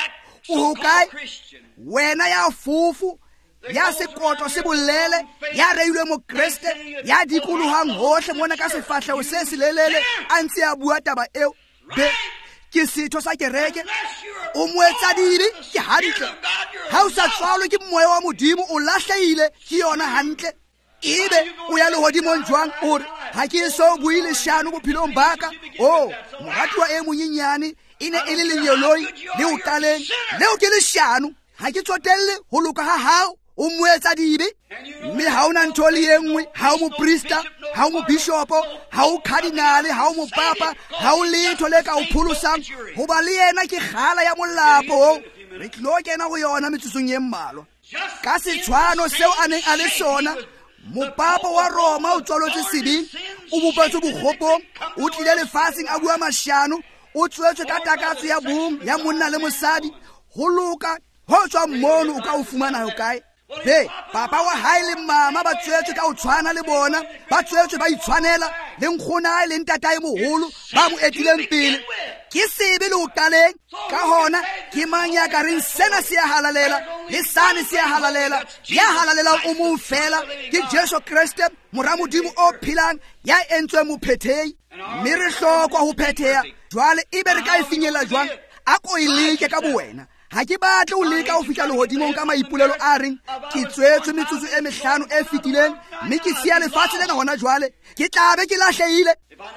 o kae wena ya fufu ya sekotlo se bolele ya reilwe mo Kriste ya dikolohang hohle mona ka sefahleho se selelele a ntse a bua taba eo be ke setho sa kereke o moetsadile ke hantle ha o sa tswalwe ke moya wa modimo o lahlehile ke yona hantle ebe o ya lehodimong jwang ore ha ke so buile shano bophelong baka moratuwa e monyenyane ine e le lenyeloi le o qaleng leo ke le shano ha ke tsotelle ho loka ha hao o moetsadile mme ha ona ntho le engwe ha o moprista ha o mobishopo ha o cardinal ha o mopapa ha o letho le ka o pholosang ho ba le yena ke kgala ya molapo re tlo kena go yona metsusong e mmalwa ka setshwano seo a neng a le sona mopapa wa Roma o tswalotse sebing o bopatse bogopong o tlile lefatsheng a bua mashano o tswetswe ka takatso ya bong ya monna le mosadi ho loka ho tswa mmono o ka o fumana ho kae papa wa hae le mama ba tswetswe ka o tshwana le bona ba tswetswe ba itshwanela le nkgona le ntatae moholo ba mo etileng pele ke sebe le o qaleng ka hona ke mang ya ka reng sena se ya halalela le sane se ya halalela o mo fela ke Jesu Kriste moramodimo o philang ya entswe mophethehi mme re hlokwa ho phetheha jwale ebe re ka e finyela jwang a ko ileke ka bowena ha ke batle o leka ho fihla lehodimong ka maipolelo a reng ke tswetswe metsotso e mehlano e fetileng mme ke siya lefatshe lena hona jwale ke tlabe ke lahlehile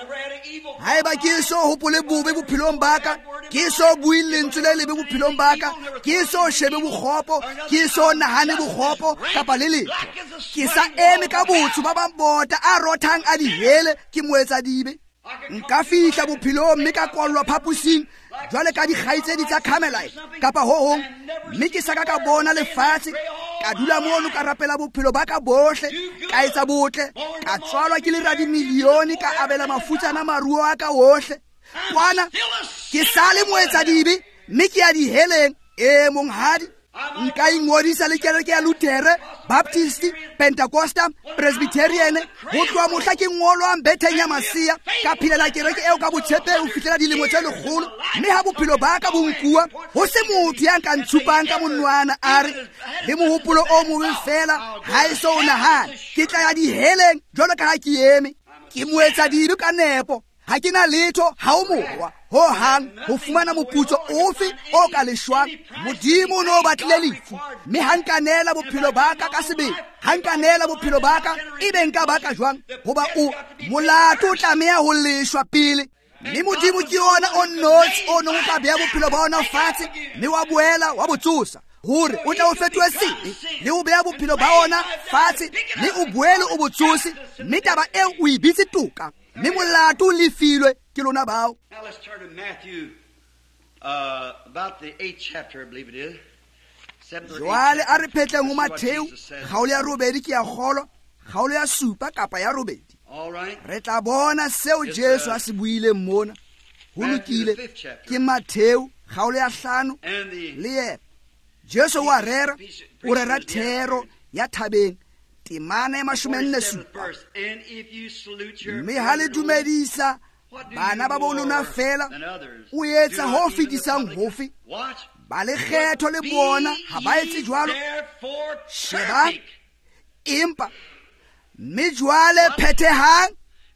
haeba ke so hopole bobe bophelong baka ke so bui lentswe le lebe bophelong baka ke so shebe bokgopo ke so nahane bokgopo kapa le letho ke sa eme ka botho ba bambota a rothang a dihele ke moetsadibe nka fihla bophelong mme ka kwallwa phapusing jwale ka dikgaitsedi tsa Carmelite kapa ho hong mme ke saka ka bona lefatshe ka dula mono ka rapela bophelo ba ka bohle ka etsa botle ka tswalwa ke le radimilione ka abela mafutsana maruo a ka ohle kwana ke sale moetsadibe mme ke ya diheleng monghadi nka ingodisa le kereke ya Lutere, Baptist, Pentecostal, Presbyterian ho tloha mohla ke ngolwang betheng ya Masia ka philela kereke eo ka botshepe ho fihlela dilemo tse 100 mme ha bophelo ba ka bo nkuwa ho se motho ya nka ntshupang ka monwana a re le mohopolo o mobe fela ha e so nahana ke tla ya diheleng jwalo ka ha ke eme ke moetsadibe ka nepo ha ke na letho ha o mowa ho hang ho fumana moputso ofe o ka leshwang modimo no batlile lefu mme hankanela bophelo ba ka ka sebele hankanela bophelo ba ka ebe nka baka jwang hoba o molato tlameha ho leshwa pele mme modimo ke yona o nnotsi o no ka beha bophelo ba ona fatshe mme wa boela wa botsosa hore o tla o fetoe sele le o beha bophelo ba ona fatshe mme o boele o botsose mme taba eo o ibitse toka mme molato le filwe ke lona bao. Now let's turn to Matthew about the 8th chapter, I believe it is. Jwale a re phetleng ho Matheu kgaolo ya 8 ke ya kgolo kgaolo ya 7 kapa ya 8 re tla bona seo Jesu a se buile mona ho lokile ke Matheu kgaolo ya 5 le ye Jesu wa rera o rera thero ya thabeng temana ya 47 mme ha le dumedisa bana ba bona fela o etsa ho fetisang hofe ba le kgetho le bona ha ba etse jwalo sheba impa mme jwale phethehang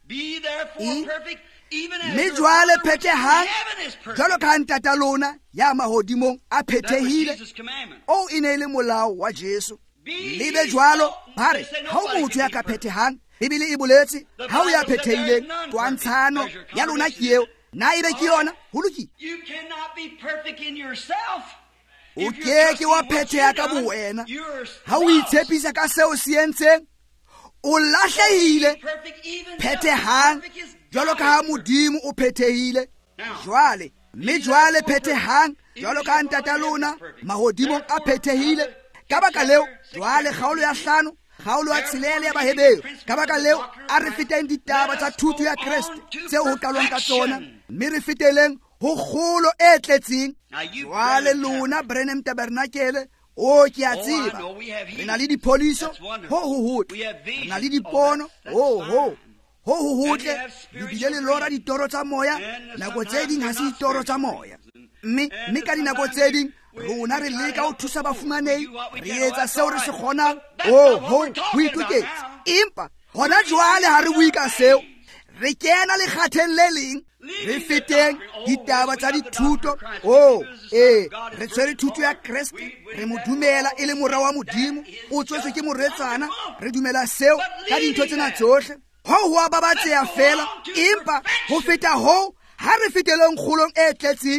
mme jwale phethehang jwalo ka ntata lona ya mahodimong a phethehile o ine le molao wa Jesu libe jwalo bare ha o motho ya ka phethehang Bibele e boletse ha o ya phethehileng twantshano ya lona ke eo na ebe ke yona ho loki You cannot be perfect in yourself. o ke wa phetheha ka bowena ha o itshepisa ka seo se entseng o lahlehile phethehang jwalo ka ha modimo o phethehile jwale mme jwale phethehang jwalo ka ntata lona mahodimo a phethehile ka baka leo jwale kgaolo ya 5 kgaolo ya 6 ya Bahebeo ka baka leo a re feteng ditaba tsa thuto ya Kriste tseo ho qalwang ka tsona mme re feteleng ho kgolo e tletseng jwale lona Brenham Tabernacle o ke a tseba re na le dipoliso ho re na le dipono ho hotle le bile le lora ditoro tsa moya nako tse ding ha se ditoro tsa moya mme ka dinako tse ding rona re leka ho thusa bafumanei re etsa seo re se kgonang ho ithutetse empa hona jwale ha re bue ka seo re kena lekgatheng le leng re feteng ditaba tsa dithuto re tshwere thuto ya Kreste re mo dumela e le morao wa Modimo o tswetswe ke moretsana re dumela seo ka dintho tsena tsohle ho a babatseha fela empa ho feta ho ha re feteleng kgolong e tletseng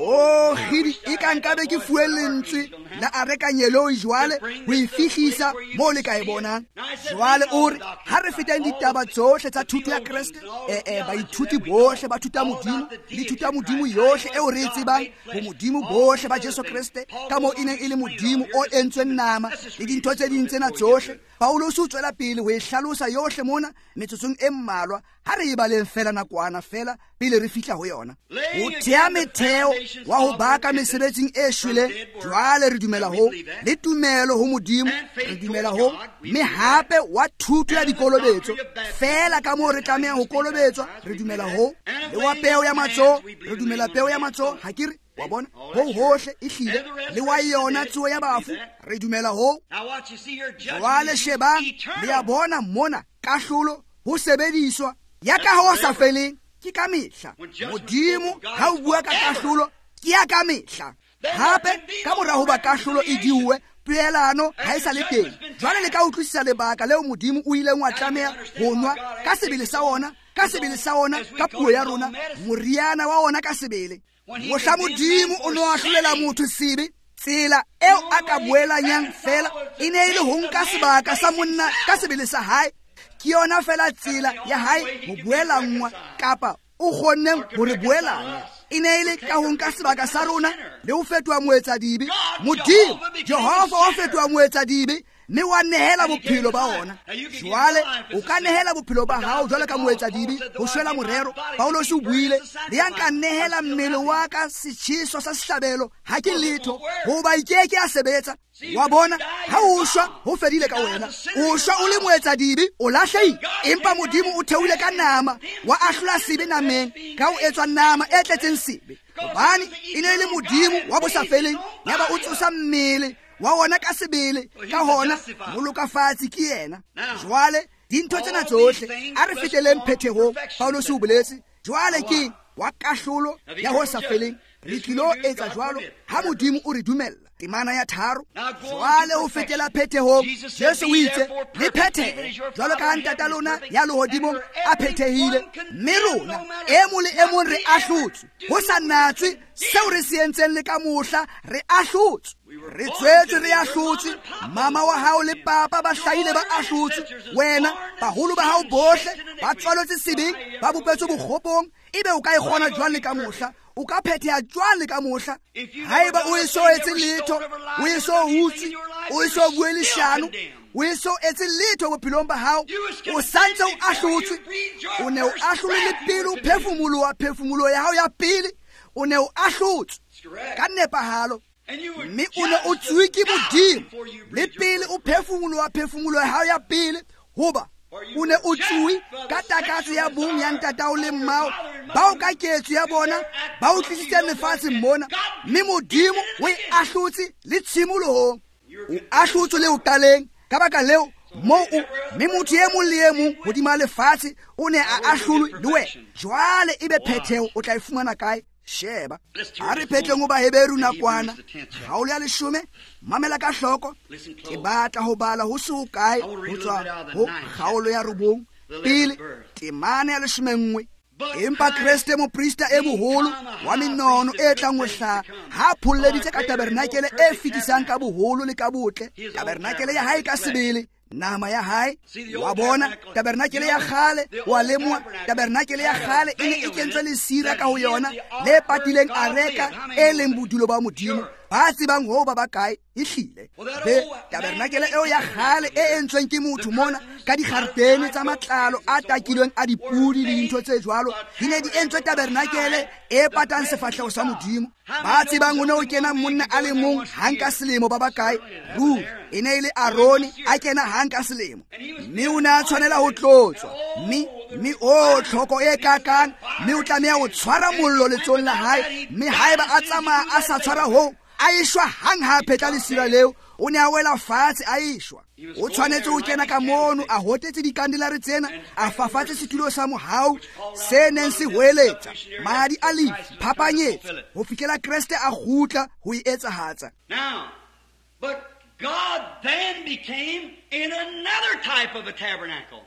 gidi e ka nkabe ke fuwe lentswe la a rekanyelo jwale ho ifihlisa mo le ka e bonang jwale o re ha re feteng ditaba tsohle tsa thuto ya Kreste baithuti bohle ba thuta Modimo le thuta Modimo yohle eo re tsebang ho Modimo bohle ba Jesu Kriste ka mo ine e le Modimo o entsweng nama le dintho tse ding tsena tsohle Paulos o tswela pele ho e hlalosa yohle mona metsotsong e mmalwa ha re e baleng fela nakwana fela pele re fihla ho yona o thea metheo wa ho baka mesebetsing e shweleng jwale re dumela ho le tumelo ho Modimo re dumela ho mme hape wa thuto ya dikolobetso fela ka moo re tlameha ho kolobetswa re dumela ho le wa peo ya matsoho re dumela peo ya matsoho ha ke re wa bona ho hohle e hlile le wa yona tsuo ya bafu re dumela ho jwale shebang le ya bona mona kahlolo ho sebediswa ya ka ho sa feleng ke ka mehla Modimo ha o bua ka kahlolo ke ya ka mehla hape ka mora ho ba kahlolo e diuwe peelano ha e sa le teng jwale le ka utlwisisa lebaka leo Modimo o ileng wa tlameha ho nwa ka sebele sa ona ka puo ya rona moriana wa ona ka sebele mohla Modimo o no ahlolela motho sebe tsela eo a ka boelanyang fela e ne e le ho nka sebaka sa monna ka sebele sa hae ke yona fela tsela ya hae ho boelangwa kapa o kgonneng ho re boelana e ne e le ka ho nka sebaka sa rona le ho fetoha moetsadibe Modimo Jehova o fetoha moetsadibe mme wa nehela bophelo ba ona jwale o ka nehela bophelo ba hao jwale ka moetsadibe ho shwela morero Paulos o buile le ya nka nehela mmele wa ka setshiso sa sehlabelo ha ke letho hoba ikeke a sebetsa wa bona ha o shwa ho fedile ka wena o shwa o le moetsadibe o lahlehile empa Modimo o theohile ka nama wa ahlola sebe nameng ka ho etswa nama e tletseng sebe hobane e ne le Modimo wa bosafeleng ya ba o tsosa mmele wa ona ka sebele ka hona molokafatsi ke yena jwale dintho tsena tsohle a re feteleng phethehong Paulos o boletse jwale ke wa kahlolo ya ho sa feleng re tlilo etsa jwalo ha Modimo o re dumella temana ya tharo jwale ho fetela phethehong Jesu o itse le phethehe jwalo ka ntata lona ya lehodimong a phethehile mme rona e mong re ahlotswe ho sa natswe seo re se entseng le ka mohla re ahlotswe re tswetswe re ahlotswe mama wa hao le papa ba hlahile ba ahlotswe wena baholo ba hao bohle ba tswalotse sebeng ba bopetswe bokgopong ebe o ka e kgona jwang le ka mohla o ka phetheha jwang le ka mohla haeba o e so etse letho o e so utsi o e so bue leshano o e so etse letho bophelong ba hao o santse o ahlotswe o ne o ahlole le pele o phefumulo ya hao ya pele o ne o ahlotswe ka nepahalo mme o ne o tsuwe ke Modimo le pele o phefumulo ya hao ya pele hoba o ne o tsuwe ka takatso ya bong ya ntatao le mmao ba o ka ketso ya bona ba o tlisitse lefatshe mona mme Modimo o e ahlotse le tshimolohong o ahlotswe le o qaleng ka baka leo mme motho e mong le e mong hodima lefatshe o ne a ahlolwe le wena jwale ebe phetheo o tla e fumana kae sheba a re phetleng ho Baheberu nakwana kgaolo ya 10 mamela ka hloko ke batla ho bala ho se ho kae ho tswa ho kgaolo ya 9 pele temana ya 11 empa Kriste moprista e moholo wa menono e tlang ho hlaha ha phulleditse ka tabernakele e fetisang ka boholo le ka botle tabernakele ya hae ka sebele nama ya hae wa bona tabernakele ya khale wa lemwa tabernakele ya khale e ne e kentswe le sira ka ho yona le patileng a reka e leng bodulo ba Modimo ba tsebang ho ba bakae e hlile be tabernakele eo ya khale e entsweng ke motho mona ka dikhartene tsa matlalo a takilweng a dipudi le dintho tse jwalo di ne di entswe tabernakele e patang sefahlego sa Modimo ba tsebang o ne o kena monna a le mong hanka selemo ba bakae e ne ile Aroni a kena hanka selemo mme o ne a tshwanela ho tlotswa mme mme o tlhoko e kakang, mme o tlameha o tshwara mollo letsong la hae, mme haeba a tsamaya a sa tshwara ho a eshwa hang ha phetla lesira leo, o ne a wela fatshe a eshwa. O tshwanetse o kena ka mono a hotetse dikandelare tsena, a fafatse setulo sa mohau se neng se hweletsa madi a lefi phapanyetsa ho fihlela Kreste a gutla ho e etsahatsa. Now, but God then became in another type of a tabernacle.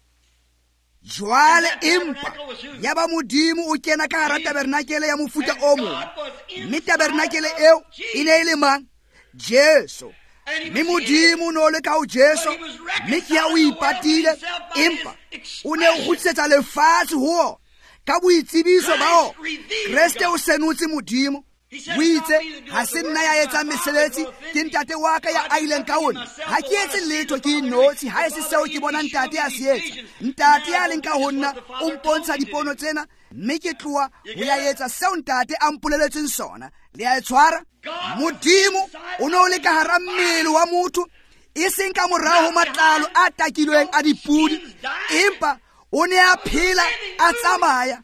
Jwale empa yaba modimo o kena ka hara tabernakele ya mofuta o mong, mme tabernakele eo e ne e le mang? Jesu. Mme modimo no le ka ho Jesu, mme ke ya o ipatile, empa o ne o kgutlisetsa lefatshe ho ka boitsebiso ba o. Kreste o senotse modimo. O itse ha se nna ya etsa mesebetsi, ke ntate wa ka ya aileng ka ona. Ha ke etse letho ke inotshi, ha se seo ke bona ntate a se etsa. Ntate ya leng ka honna o mpontsha dipono tsena, mme ke tloa ho ya etsa seo ntate a mpoleletseng sona. Le a tshwara modimo o no le ka hara mmele wa motho, e seng ka morao ho matlalo a takilweng a dipudi, empa o ne a phela a tsamaya.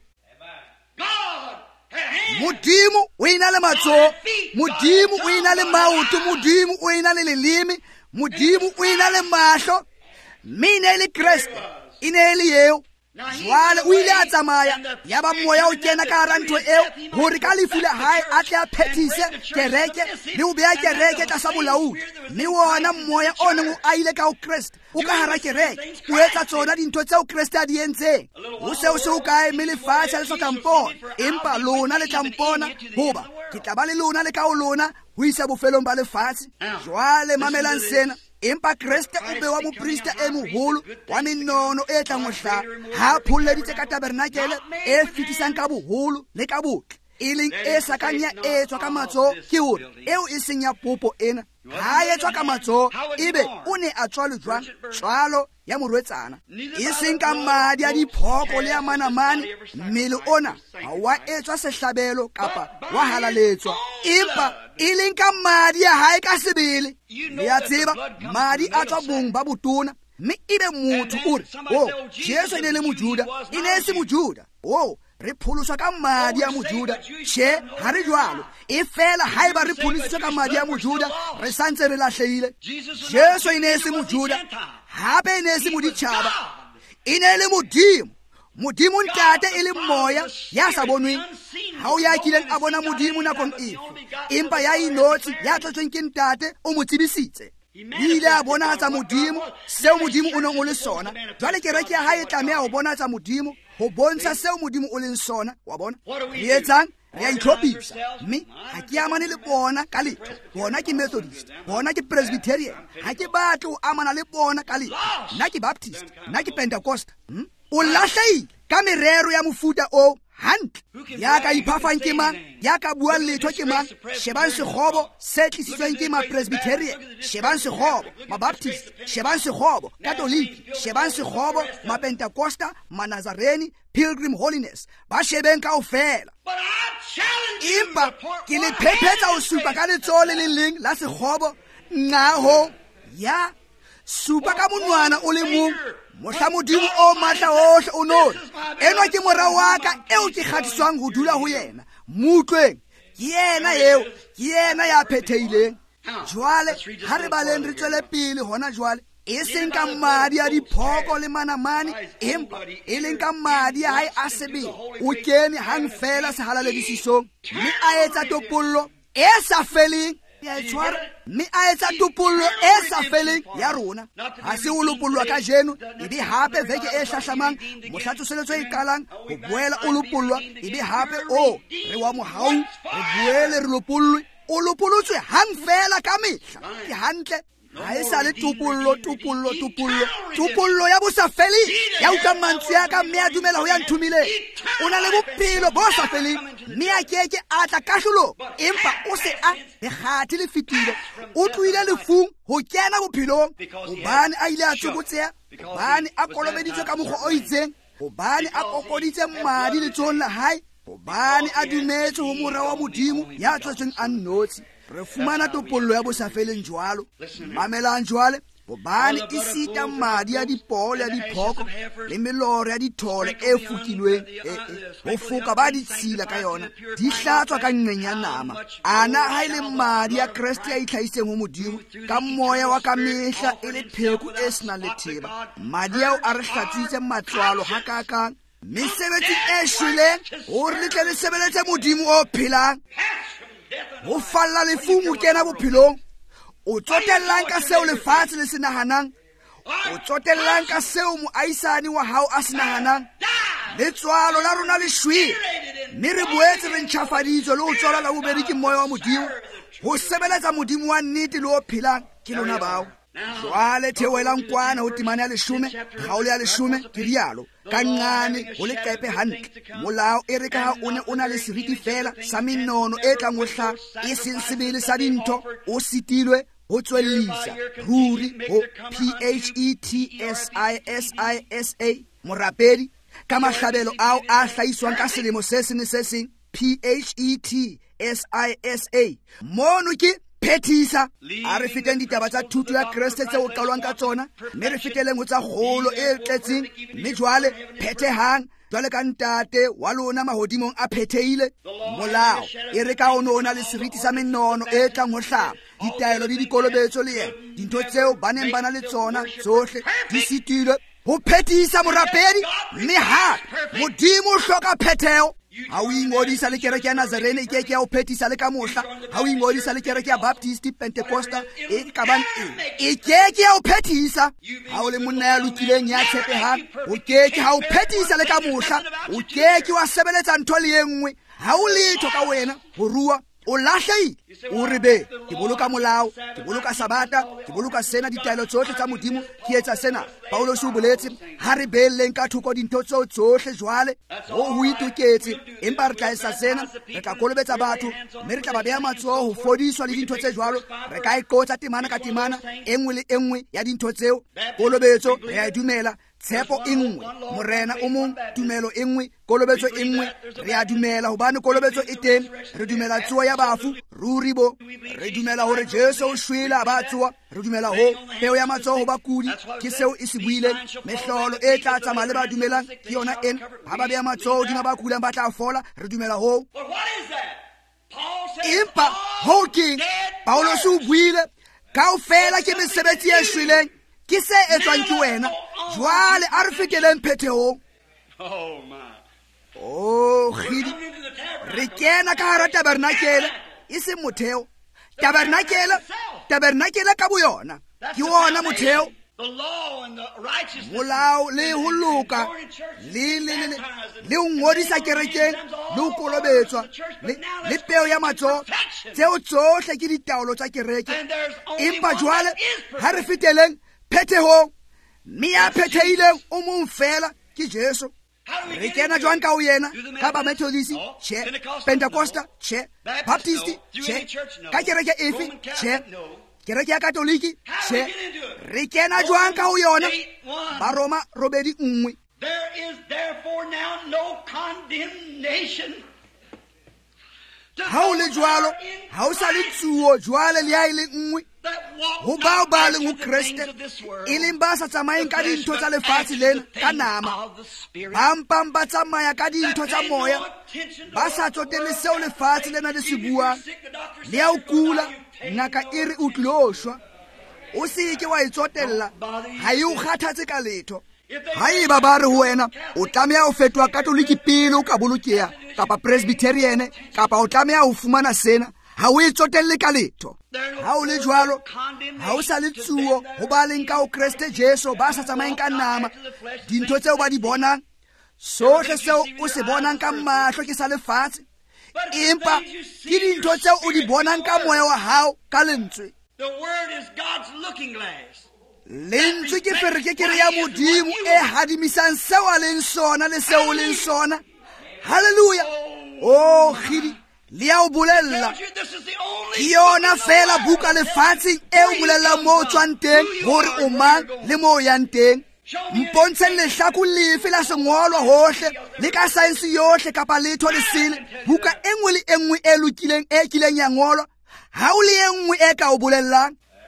Modimo o ina le matsoho, modimo o ina le maoto, modimo o ina le leleme, modimo o ina le mahlo, mme e ne le Kreste, e ne le eo. Jwale o ile a tsamaya, yaba moya o kena ka hara ntho eo hore ka lefu la hae a tle a phethise kereke le ho beha kereke tlasa bolaodi. Mme wona moya o neng o aile ka ho Kreste o ka hara kereke, o etsa tsona dintho tseo Kreste a di entseng. O se o se o ka eme lefatshe le sa tampona, empa lona le tampona, hoba ke tla ba le lona le ka o lona ho isa bofelong ba lefatshe. Jwale mamelang sena, empa Kreste o bewa moprista e moholo wa menono e tlang ho hlaha, ha pholleditse ka tabernakele e fetisang ka boholo le ka botle, e leng e sakang ya etswa ka matsoho. Ke hore eo e seng ya popo ena, ha etswa ka matsoho, ebe o ne a tswalo jwang? Tswalo ya morwetsana, e seng ka madi a diphoko le a manamane. Mmele ona ha wa etswa sehlabelo kapa wa halaletswa, empa e leng ka madi ya hae ka sebele. Le a tseba madi a tswa bong ba botona, mme ebe motho o re, o Jesu e ne le mojuda, e ne se mojuda. O re pholoswa ka madi a mojuda? Tjhe, ha re jwalo. E fela haeba re pholositswe ka madi a mojuda, re santse re lahlehile. Jesu e ne se mojuda, hape e ne se moditjhaba, e ne le modimo. Modimo ntate e le moya ya sa bonweng. Ha o ya kileng a bona modimo nakong efe, empa ya inotshi ya tlotsweng ke ntate o mo tsebisitse. O ile a bonahatsa modimo seo modimo o neng o le sona. Jwale kereke ya hae e tlameha ho bonahatsa modimo, ho bontsha seo modimo o leng sona. Wa bona re etsang? Re a itlhophisa, mme ha ke amane le bona ka letho. Bona ke Methodist, bona ke Presbyterian, ha ke batle ho amana le bona ka letho. Nna ke Baptist, nna ke Pentecost. O lahlehile ka merero ya mofuta o hantle. Ya ka iphafang ke mang? Ya ka buang letho ke mang? Shebang sekgobo se tlisitsweng ke ma-Presbyterian, shebang sekgobo ma-Baptist, shebang sekgobo Catholic, shebang sekgobo ma-Pentecosta, ma-Nazarene, Pilgrim Holiness, ba shebeng kaofela. Empa ke le phephetsa ho supa ka letsoho le leng la sekgobo ngaho ya supa ka monwana o le mong. Mohla modimo o matla ohle o nole, enwa ke morao wa ka eo ke kgatiswang ho dula ho yena. Mutlweng ke yena eo, ke yena ya phethehileng. Jwale ha re baleng re tswele pele hona jwale, e seng ka madi a diphoko le manamane, empa e leng ka madi a hae a sebele. O kene hang fela sehalalelisisong, mme a etsa topollo e sa feleng ya tshwara, mme a etsa topollo e sa feleng ya rona. Ha se o lopollwa ka jeno, ebe hape veke e hlahlamang, mohlatsoseletso e qalang, ho boela o lopollwa, ebe hape re wa mohau, re boele re lopollwe. O lopolotswe hang fela ka mehla. Ke hantle, ha e sa le topollo ya bosa feleng, ya utlwa mantswe ya ka, mme a dumela ho ya nthumileng. O na le bophelo bo sa feleng, mme a keke a tla kahlolong, empa o se a lekgati le fetile. O tlohile lefung ho kena bophelong, hobane a ile a tsokotseha, hobane a kolobeditswe ka mokgwa o itseng, hobane a kokoditse madi letsohong la hae, hobane a dumetse ho morao wa modimo ya tswetsweng a nnotshi. Re fumana topollo ya bosafeleng jwalo. Mamelang jwale, Bobane isita madi ya dipole ya diphoko le melore ya dithole e fukilweng ho foka ba ditshila ka yona di hlatswa ka nqeng ya nama. Ana ha ile madi ya Kriste ya itlhaiseng ho Modimo ka moya wa ka mehla e le pheko e sena le theba. Madi ao a re hlatswitse matswalo hakakang mesebetsi e shweleng hore le tle le sebeletse Modimo o phelang. Ho falla lefu mo kena bophelong. O tsotellang ka seo lefatshe le se nahanang. O tsotellang ka seo moahisani wa hao a se nahanang. Letswalo la rona le shwele, mme re boetse re ntjhafaditswe le ho tswala la bobedi ke moya wa Modimo. Ho sebeletsa Modimo wa nnete le o phelang ke lona bao. Jwale theohelang kwana ho temane ya 10, kgaolo ya 10 ke dialo ka nqane ho le qepe hantle. Molao e re ka ha o ne o na le seriti fela sa menono e tlang ho hlaha e seng sebele sa dintho o sitilwe ho tswellisa ruri ho PHETSISISA morapedi ka mahlabelo ao a hlahiswang ka selemo se seng le se seng. PHETSISA mono ke phethisa. A re feteng ditaba tsa thuto ya Kriste tseo qalwang ka tsona, mme re feteleng ho tsa kgolo e tletseng, mme jwale phethehang jwale ka ntate wa lona mahodimong a phethehile. Molao e re ka ono na le seriti sa menono e tlang ho hlaha, ditaelo le dikolobetso le yena, dintho tseo ba neng ba na le tsona tsohle di sitilwe ho phethisa morapedi. Mme ha Modimo o hloka phetheho. Ha o ingodisa le kereke ya Nazarene e keke ya ho phethisa le ka mohla. Ha o ingodisa le kereke ya Baptist, Pentecosta e kabang e keke ya ho phethisa. Ha o le monna ya lokileng ya tshepehang o keke ha o phethisa le ka mohla. O keke wa sebeletsa ntho le enngwe. Ha o letho ka wena ho rua o lahlehile. O re be ke boloka molao, ke boloka sabata, ke boloka sena ditaelo tsohle tsa Modimo, ke etsa sena. Paulos o boletse ha re beleng ka thoko dintho tseo tsohle jwale ho itoketse, empa re tla etsa sena, re tla kolobetsa batho, mme re tla ba beha matsoho ho fodiswa le dintho tse jwalo. Re ka ikotsa temana ka temana enngwe le enngwe ya dintho tseo. Kolobetso re a dumela, tshepo e nngwe, morena o mong, tumelo e nngwe, kolobetso e nngwe. Re a dumela hobane kolobetso e teng. Re dumela tsuo ya bafu ruri bo. Re dumela hore Jesu o shwele a ba tsuwa. Re dumela ho peo ya matsoho bakudi ke seo e se buileng. Mehlolo e tla tsamaya le ba dumelang ke yona ena. Ha ba beha matsoho hodima ba kulang ba tla fola. Re dumela ho. Empa ho ke Paulos o buile kaofela ke mesebetsi e shweleng ke se etswang ke wena. Jwale a re feteleng phethehong. Khidi re kena ka hara tabernakele e se motheo. Tabernakele ka boyona ke wona motheo. Molao le ho loka le ho ngodisa kerekeng le ho kolobetswa le peo ya matsoho tseo tsohle ke ditaolo tsa kereke. Empa jwale ha re feteleng phethehong, mme ya phethehileng o mong fela ke Jesu. Re kena jwang ka ho yena? Ka ba Methodist? Che. Pentecosta? Che. Baptist? Che. Ka kereke efe? Che. Kereke ya Katoliki? Che. Re kena jwang ka ho yona? Ba Roma 8:1. There is therefore now no condemnation. Ha o le jwalo, ha o sa le tsuo jwale le ha e le nngwe ho bao ba leng ho Kriste, e leng ba sa tsamayeng ka dintho tsa lefatshe lena ka nama, ba mpang ba tsamaya ka dintho tsa moya, ba sa tsotelle seo lefatshe lena le se buang. Le ya o kula ngaka e re o tlilo shwa, o se ke wa e tsotella, ha e o kgathatse ka letho. Haeba ba re ho wena o tlameha ho fetwa Katoliki pele o ka bolokeha, kapa Presbyterian, kapa o tlameha ho fumana sena, ha o e tsotelle ka letho. Ha o le jwalo, ha o sa le tsuo ho ba leng ka ho Kriste Jesu ba sa tsamayeng ka nama, dintho tseo ba di bonang, sohle seo o se bonang ka mahlo ke sa lefatshe, empa ke dintho tseo o di bonang ka moya wa hao ka lentswe. The word is God's looking glass. Lentswe ke ferekekere ya Modimo e hadimisang seo a leng sona le seo o leng sona. Haleluya. Khidi le ya o bolella ke yona fela buka lefatsheng e o bolella moo tswang teng hore o mang le moo yang teng. Mpontsheng lehlako lefe la sengolwa hohle le ka saense yohle kapa letho le sele, buka enngwe le enngwe e lokileng e kileng ya ngolwa, ha o le enngwe e ka o bolellang.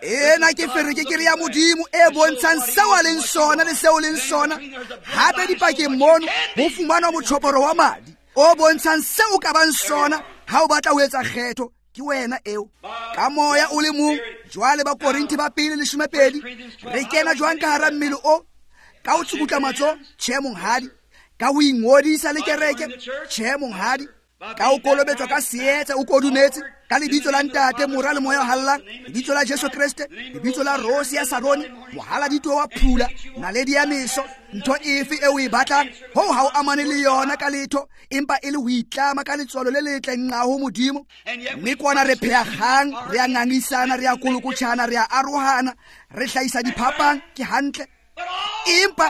ena ke fereke ya modimo e bontshang seo a leng sona le seo leng sona. Hape dipakeng mono ho fumanwa motjhoporo wa madi o bontshang seo ka bang sona ha o batla ho etsa kgetho. Ke wena eo ka moya o le mong. Jwale ba Korinthi ba 2:2 re kena jwang ka hara mmele o? Ka o tsukutla matso, tjhe monghadi. Ka o ingodisa le kereke, tjhe monghadi. Ka o kolobetswa ka seetsa o kodumetse ka lebitso la ntate mora le moya o hallang, lebitso la Jesu Kriste, lebitso la Rose ya Saroni, mohala dito wa phula, naledi ya meso, ntho efe e o e batlang ho ha o amane le yona ka letho, empa e le ho itlama ka letswalo le letle nqa ho modimo. Mme kwana re pheagang, re a ngangisana, re a kolokotshana, re a arohana, re hlahisa diphapang ke hantle. Empa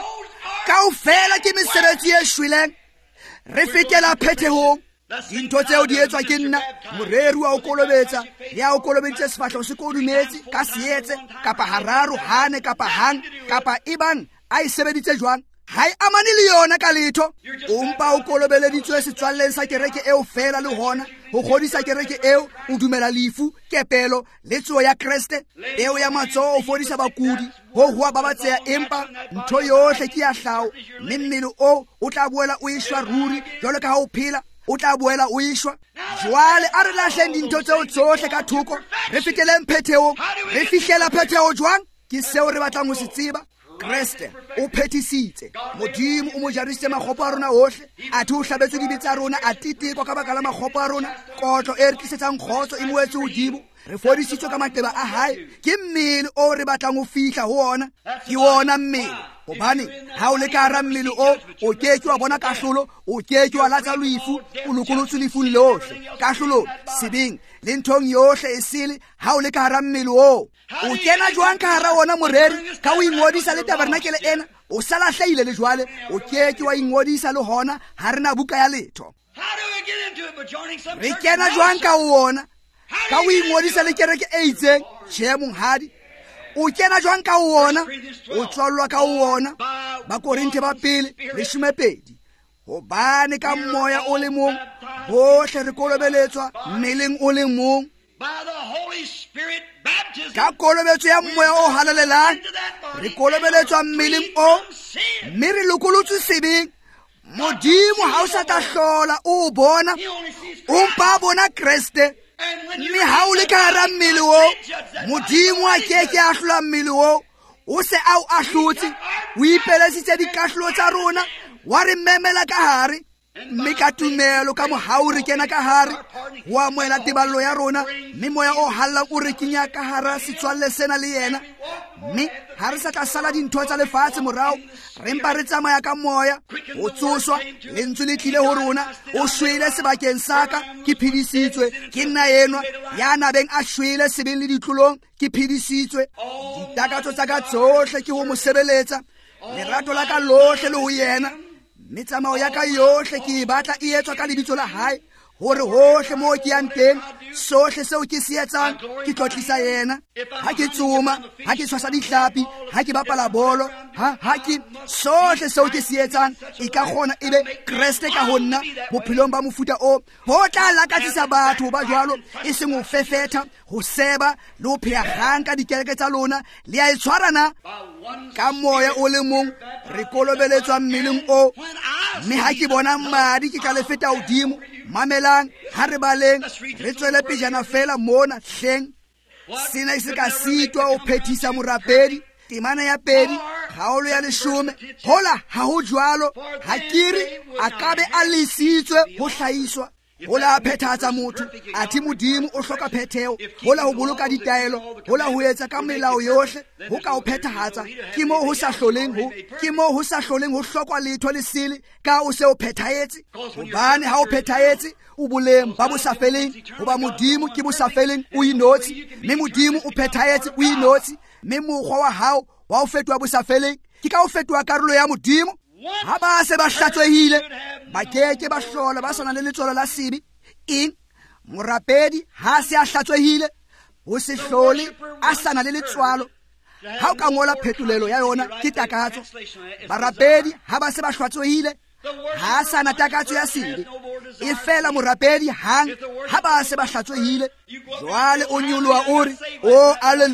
kaofela ke mesebetsi e shweleng, re fetela phethehong. Dintho tseo di etswa ke nna, moreri wa o kolobetsa, ya o kolobeditse sefahleho se kodumetse ka seetse kapa hararo hane kapa hang kapa ebang a e sebeditse jwang, ha e amane le yona ka letho. Ompa o kolobeleditswe setswalleng sa kereke eo fela le hona ho kgodisa kereke eo o dumela lefu, kepelo le tsoho ya Kriste, eo ya matsoho o fodisa bakudi, ho hua ba batseya. Empa ntho yohle ke ya hlaho, mme mmele o tla boela o ishwa ruri jwalo ka ha o phela, o tla boela o ishwa. Jwale a re lahleng dintho tseo tsohle ka thoko, re feteleng phethehong. Re fihlela phetheho jwang? Ke seo re batlang ho se tseba. Kriste o phethisitse, modimo o mo jarisitse makgopo a rona ohle, a thu hlabetswe dibe tsa rona, a titikwa ka baka la makgopo a rona. Kotlo e re tlisetsang kgotso e moetse hodimo, re fodisitswe ka maqeba a hae. Ke mmele o re batlang ho fihla ho ona, ke ona mmele. Hobane ha o le ka hara mmele o keke wa bona kahlolo, o keke wa latsa lefu, o lokolotswe lefung lohle, kahlolong, sebeng le nthong yohle e sele. Ha o le ka hara mmele o kena jwang ka hara ona moreri ka o ingodisa le tabernakele ena? O sala hlahile le jwale, o keke wa ingodisa le hona ha rena buka ya letho. Re kena jwang ka ona? Ka o ingodisa le kereke e itseng, tjhe monghadi. O kena jwang ka ona? O tswallwa ka ona. Ba Korinthi ba 2:2. Hobane ka moya o le mong bohle re kolobeletswa mmeleng o le mong, ka kolobetso ya moya o halalelang, re kolobeletswa mmeleng o, mme re lokolotswe sebeng. Modimo ha o sa tla hlola o bona, o mpa bona Kriste. Mme ha o le ka hara mmele o, modimo a keke a hlola mmele o se a o ahlotse, o ipelesitse dikahlo tsa rona, wa re memela ka hare. Mme ka tumelo ka mohau re kena ka hare, o amohela teballo ya rona, mme moya o hallang o re kenya ka hara setswalle sena le yena. Mme ha re sa tla sala dintho tsa lefatshe morao, re mpa re tsamaya ka moya. O tsoswa, lentswe le tlile ho rona, o shwele sebakeng saka, ke phedisitswe. Ke nna enwa ya nabeng a shwele sebeng le ditlolong, ke phedisitswe. Ditakatso tsa ka tsohle ke ho mo sebeletsa, lerato la ka lohle le ho yena. Mme tsamao ya ka yohle ke e batla e etswa ka lebitso la hae, hore hohle moo ke yang teng, sohle seo ke se etsang ke tlotlisa yena. Ha ke tsoma, ha ke tshwasa dihlapi, ha ke bapala bolo, ha ke sohle seo ke se etsang e ka kgona ebe Kriste ka ho nna bophelong ba mofuta o. Ho tla lakatsisa batho ba jwalo, e seng ho fefetha, ho seba le ho pheha gang ka dikereke tsa lona. Le a e tshwarana ka moya o le mong, re kolobeletswa mmeleng o. Mme ha ke bona madi ke tla le feta hodimo. Mamelang, ha re baleng, re tswele pejana fela mona hleng. Sena se ka sitwa o phethisa morapedi, temana ya 2, kgaolo ya 10. Hola ha ho jwalo, ha kiri a ka be a lesitswe ho hlahiswa. Hola a phethatsa motho, athi modimo o hloka phetheho. Hola ho boloka ditaelo, hola ho etsa ka melao yohle, ho ka o phethahatsa. Ke mo ho sa hloleng ho hlokwa letho le sele ka o se o phethahetse. Hobane ha o phethahetse o boleng ba bo sa feleng, hoba modimo ke bo sa feleng o inotsi, mme modimo o phethahetse o inotsi, mme mokgwa wa hao wa o fetwa bo sa feleng ke ka o fetwa karolo ya modimo. Ha ba se ba hlatswehile, ba keke ba hlola ba sana le letswalo la sibi. Morapedi ha se a hlatswehile, ho se hlole a sana le letswalo. Ha o ka ngola phetolelo ya yona ke takatso. Barapedi ha ba se ba hlatswehile, ha sana takatso ya sibi. E fela morapedi hang ha ba se ba hlatswehile. Jwale o nyoloha o re, oh haleluya,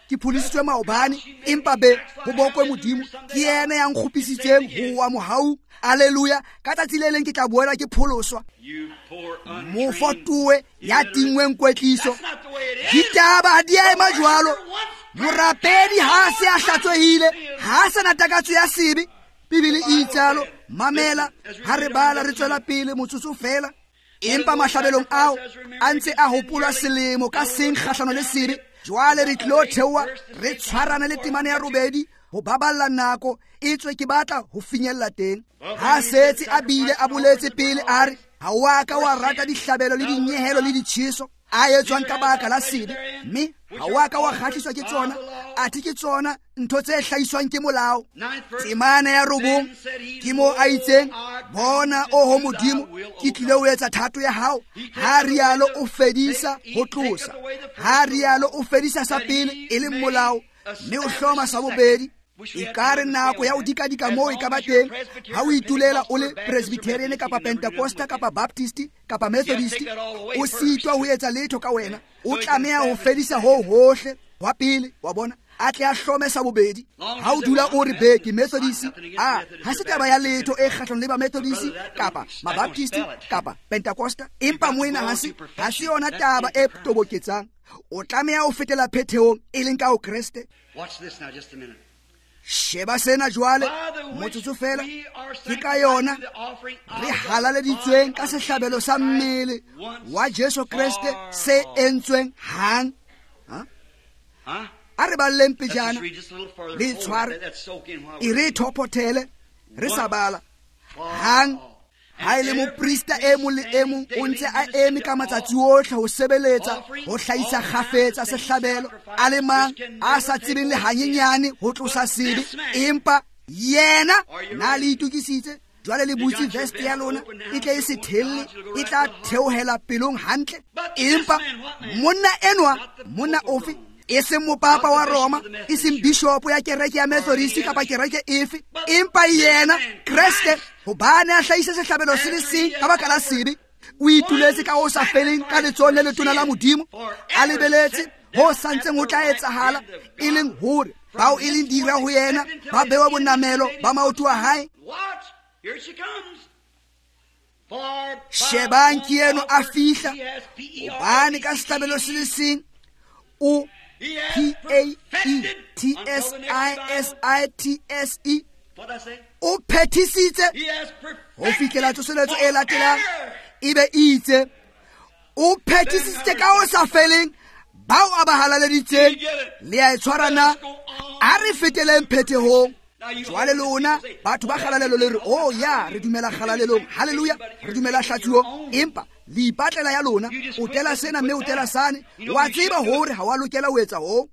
ke pholisitswe maobane empa be ho bokwe modimo ke yena ya nkgopisitseng ho wa mohau. Haleluya. Ka tsatsi le leng ke tla boela ke pholoswa. Mofotuwe ya tingweng kwetliso ditaba di a ema jwalo. Morapedi ha se a hlatswehile ha se na takatso ya sebe. Bibele e itsalo mamela ha re bala re tswela pele motsotso fela. Empa mahlabelong ao a ntse a hopola selemo ka seng kgahlano le sebe. Jwale re tlo theoa re tshwarana le temane ya robedi ho baballa nako e tswe ke batla ho finyella teng. Ha setse a bile a boletse pele a re ha wa ka wa rata dihlabelo le dinyehelo le ditjhiso a etswang ka baka la sebe, mme ha wa ka wa kgahliswa ke tsona athe ke tsona ntho tse hlahiswang ke molao. Temana ya robong ke mo a itseng bona o ho modimo ke tlile ho etsa thato ya hao. Ha rialo o fedisa ho tlosa, ha rialo o fedisa sa pele e le molao, mme o hloma sa bobedi. Ikare nako ya o dikadika moo e ka ba teng ha o itulela o le Presbyterian kapa Pentecosta kapa Baptist kapa Methodist, o sitwa ho etsa letho ka wena. O tlameha ho fedisa ho hohle wa pele wa bona a tle a hlome sa bobedi. Ha o dula o re be ke Methodist, ha se taba ya letho e kgahlano le ba Methodist kapa ma Baptist kapa Pentecosta, empa moena ha se yona taba e toboketsang. O tlameha ho fetela phetheong e leng ka o Kriste. Watch this now just a minute. Sheba sena jwale motsotso fela ke ka yona re halaleditsweng ka sehlabelo sa mmele wa Jesu Kriste se entsweng hang. A re balleng pejana le tshware e re thopothele re sa bala hang. Ha ile moprista e mong le e mong o ntse a eme ka matsatsi ohle ho sebeletsa ho hlahisa kgafetsa sehlabelo a le mang a sa tsebeng le hanyenyane ho tlosa sebe, empa yena na le itukisitse. Jwale le butsi vest ya lona e tla e se thelle e tla theohela pelong hantle. Empa monna ofe e seng mopapa wa Roma, e seng bishop ya kereke ya Methodist kapa kereke efe, empa yena Kriste hobane a hlahisa sehlabelo se le seng ka baka la sebe, o ituletse ka o sa feleng ka letsohong le letona la modimo. A lebeletse ho santseng ho tla etsahala e leng hore bao e leng dira ho yena ba bewa bonamelo ba maoto a hae. Shebang ke eno a fihla hobane ka sehlabelo se le seng o P-A-E-T-S-I-S-I-T-S-E o phethisitse ho fihlela tsoseletso e latelang ebe itse o phethisitse ka o sa feleng bao a ba halaleditseng le a e tshwarana a re feteleng phethehong. Jwale lona batho ba kgalalelo le re oh ya re dumela kgalalelong, haleluya, re dumela hlatsuo, empa le ipatlela ya lona o tela sena mme o tela sane, wa tseba hore ha wa lokela ho etsa ho.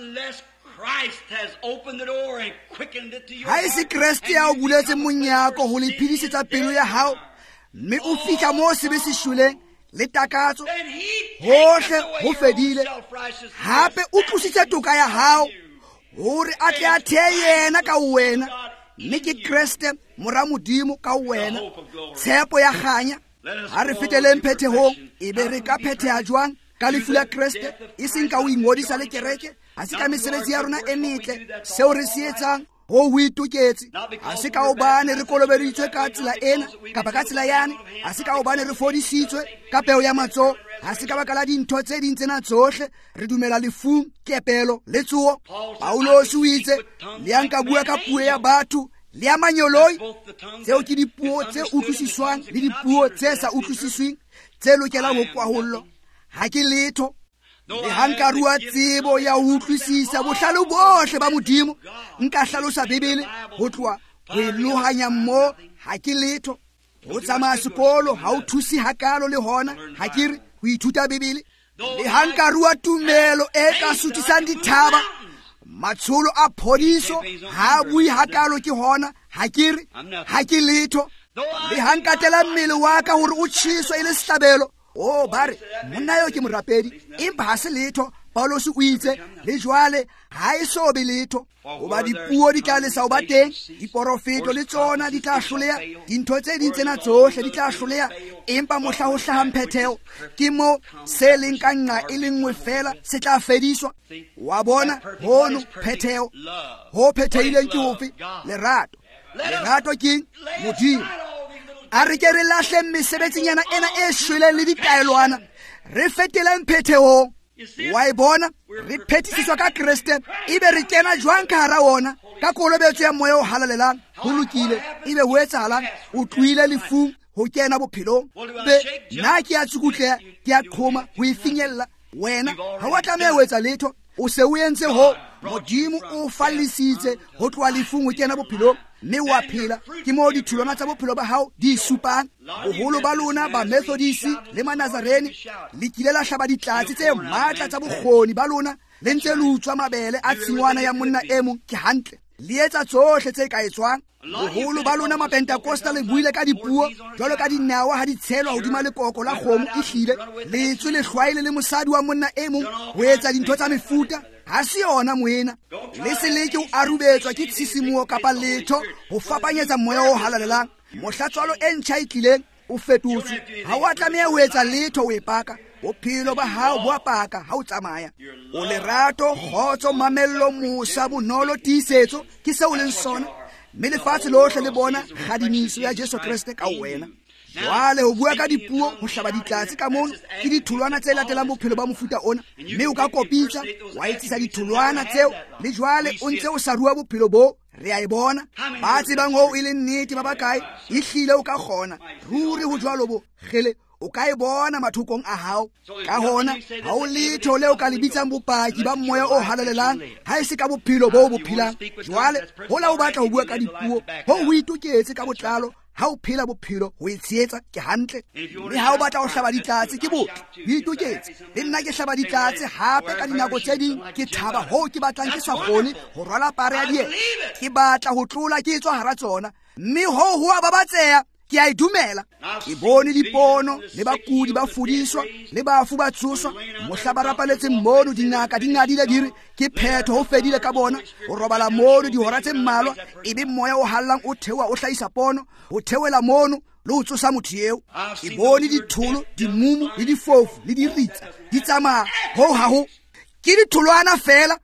Ha ese Kriste ya o buletse monyako ho le phedisetsa pelo ya hao, mme o fihla moo sebe se shweleng le takatso hohle ho fedile, hape o tlositse toka ya hao hore a tle a the yena ka wena, mme ke Kriste mora modimo ka wena, tshepo ya kganya. Ha re feteleng phethehong ebe re ka phetheha jwang ka lefu la Kriste, e seng ka o ingodisa le kereke, ha se ka mesebetsi ya rona e metle seo re se etsang ho o ituketse, ha se ka hobane re kolobeditswe ka tsela ena kapa ka tsela yane, ha se ka hobane re fodisitswe ka peo ya matsoho, ha se ka baka la dintho tse ding tsena tsohle. Re dumela lefung, kepelo le tsuo. Paulos o itse le a nka bua ka puo ya batho le ya manyoloi, tseo ke dipuo tse utlwisiswang le dipuo tse sa utlwisisweng tse lokelang ho kwahollo. Ha ke letho le ha nka rua tsebo ya ho utlwisisa bohlalo bohle ba modimo, nka hlalosa Bibele ho tloha ho e lohanya mmo, ha ke letho. Ho tsamaya sekolo ha o thusi hakalo le hona, ha ke re ho ithuta Bibele. Le ha nka rua tumelo e ka sutisang dithaba, matsholo a phodiso ha bui hakalo ke hona, ha ke re ha ke letho. Le ha nka tela mmele wa ka hore o tjhiswa e le sehlabelo, oh bare monna yo ke morapedi, empa ha se letho Paulus o itse le jwale ha e so be letho goba dipuo di tla lesa o ba teng diprofeto le tsona di tla hloleha dintho tse ding tsena tsohle di tla hloleha empa mohla ho hlahang phetheo ke mo se leng ka nqa e le nngwe fela se tla fediswa wa bona hono phetheo ho phethehileng ke hofe lerato ke Modimo a re ke re lahle mesebetsinyana ena e shweleng le ditaelwana re feteleng phethehong wa e bona re phethisiswa ka Kriste ebe re kena jwang ka hara ona ka kolobetso ya moya o halalelang ho lokile ebe ho etsahalang o tluile lefung ho kena bophelong be nna ke a tsukutleha ke a qhoma ho ifinyella wena ha wa tlameha ho etsa letho o se o entse ho Modimo o fallisitse ho tloha lefung ho kena bophelong mme wa phela ke mo ditholwana tsa bophelo ba hao di supang boholo ba lona ba Methodist le Manazarene le kile la hlaba ditlatsi tse matla tsa bokgoni ba lona le ntse le utswa mabele a tshingwana ya monna e mong ke hantle le etsa tsohle tse ka etswang boholo ba lona mapentekosta le buile ka dipuo jwalo ka dinawa ha di tshelwa hodima lekoko la kgomo e hlile le tswe le hlwaile le mosadi wa monna e mong ho etsa dintho tsa mefuta ha se yona moena le se leke o arubetswa ke tshisimoho kapa letho ho fapanyetsa moya o halalelang mohlatswalo e ntjha e tlileng o fetotswe ha wa tlameha ho etsa letho o e paka bophelo ba hao bo a paka ha o tsamaya o lerato kgotso mamello mosa bonolo tiisetso ke se o leng sona mme lefatshe lohle le bona kgadimiso ya Jesu Kriste ka wena jwale ho bua ka dipuo ho hlaba ditlatsi ka mono ke ditholwana tse latelang bophelo ba mofuta ona mme o ka kopitsa wa etsisa ditholwana tseo le jwale o ntse o sa rua bophelo bo re a e bona ba tsebang ho e le nnete ba bakae e hlile o ka kgona ruri ho jwalo bo gele o ka e bona mathokong a hao ka hona ha o letho le o ka lebitsang bopaki ba moya o halalelang ha e se ka bophelo bo bophilang jwale hola o batla ho bua ka dipuo ho o itoketse ka botlalo ha o phela bophelo ho itshetsa ke hantle le ha o batla ho hlaba ditlatsi ke botle ho itoketse le nna ke hlaba ditlatsi hape ka dinako tse ding ke thaba ho ke batlang ke sa kgone ho rwala pare ya dieta ke batla ho tlola ke etswa hara tsona mme ho a babatseha ke a idumela ke bone dipono le bakudi ba fudiswa le bafu ba tshoswa mohla ba rapaletse mmono dingaka di ngadile dire ke phetho ho fedile ka bona o robala mono dihora tse mmalwa ebe moya o hallang o thewa o hlahisa pono o thewela mono le o tsosa motho eo ke bone ditholo dimumu le difofu le diritsa di tsamaya ho ke ditholwana fela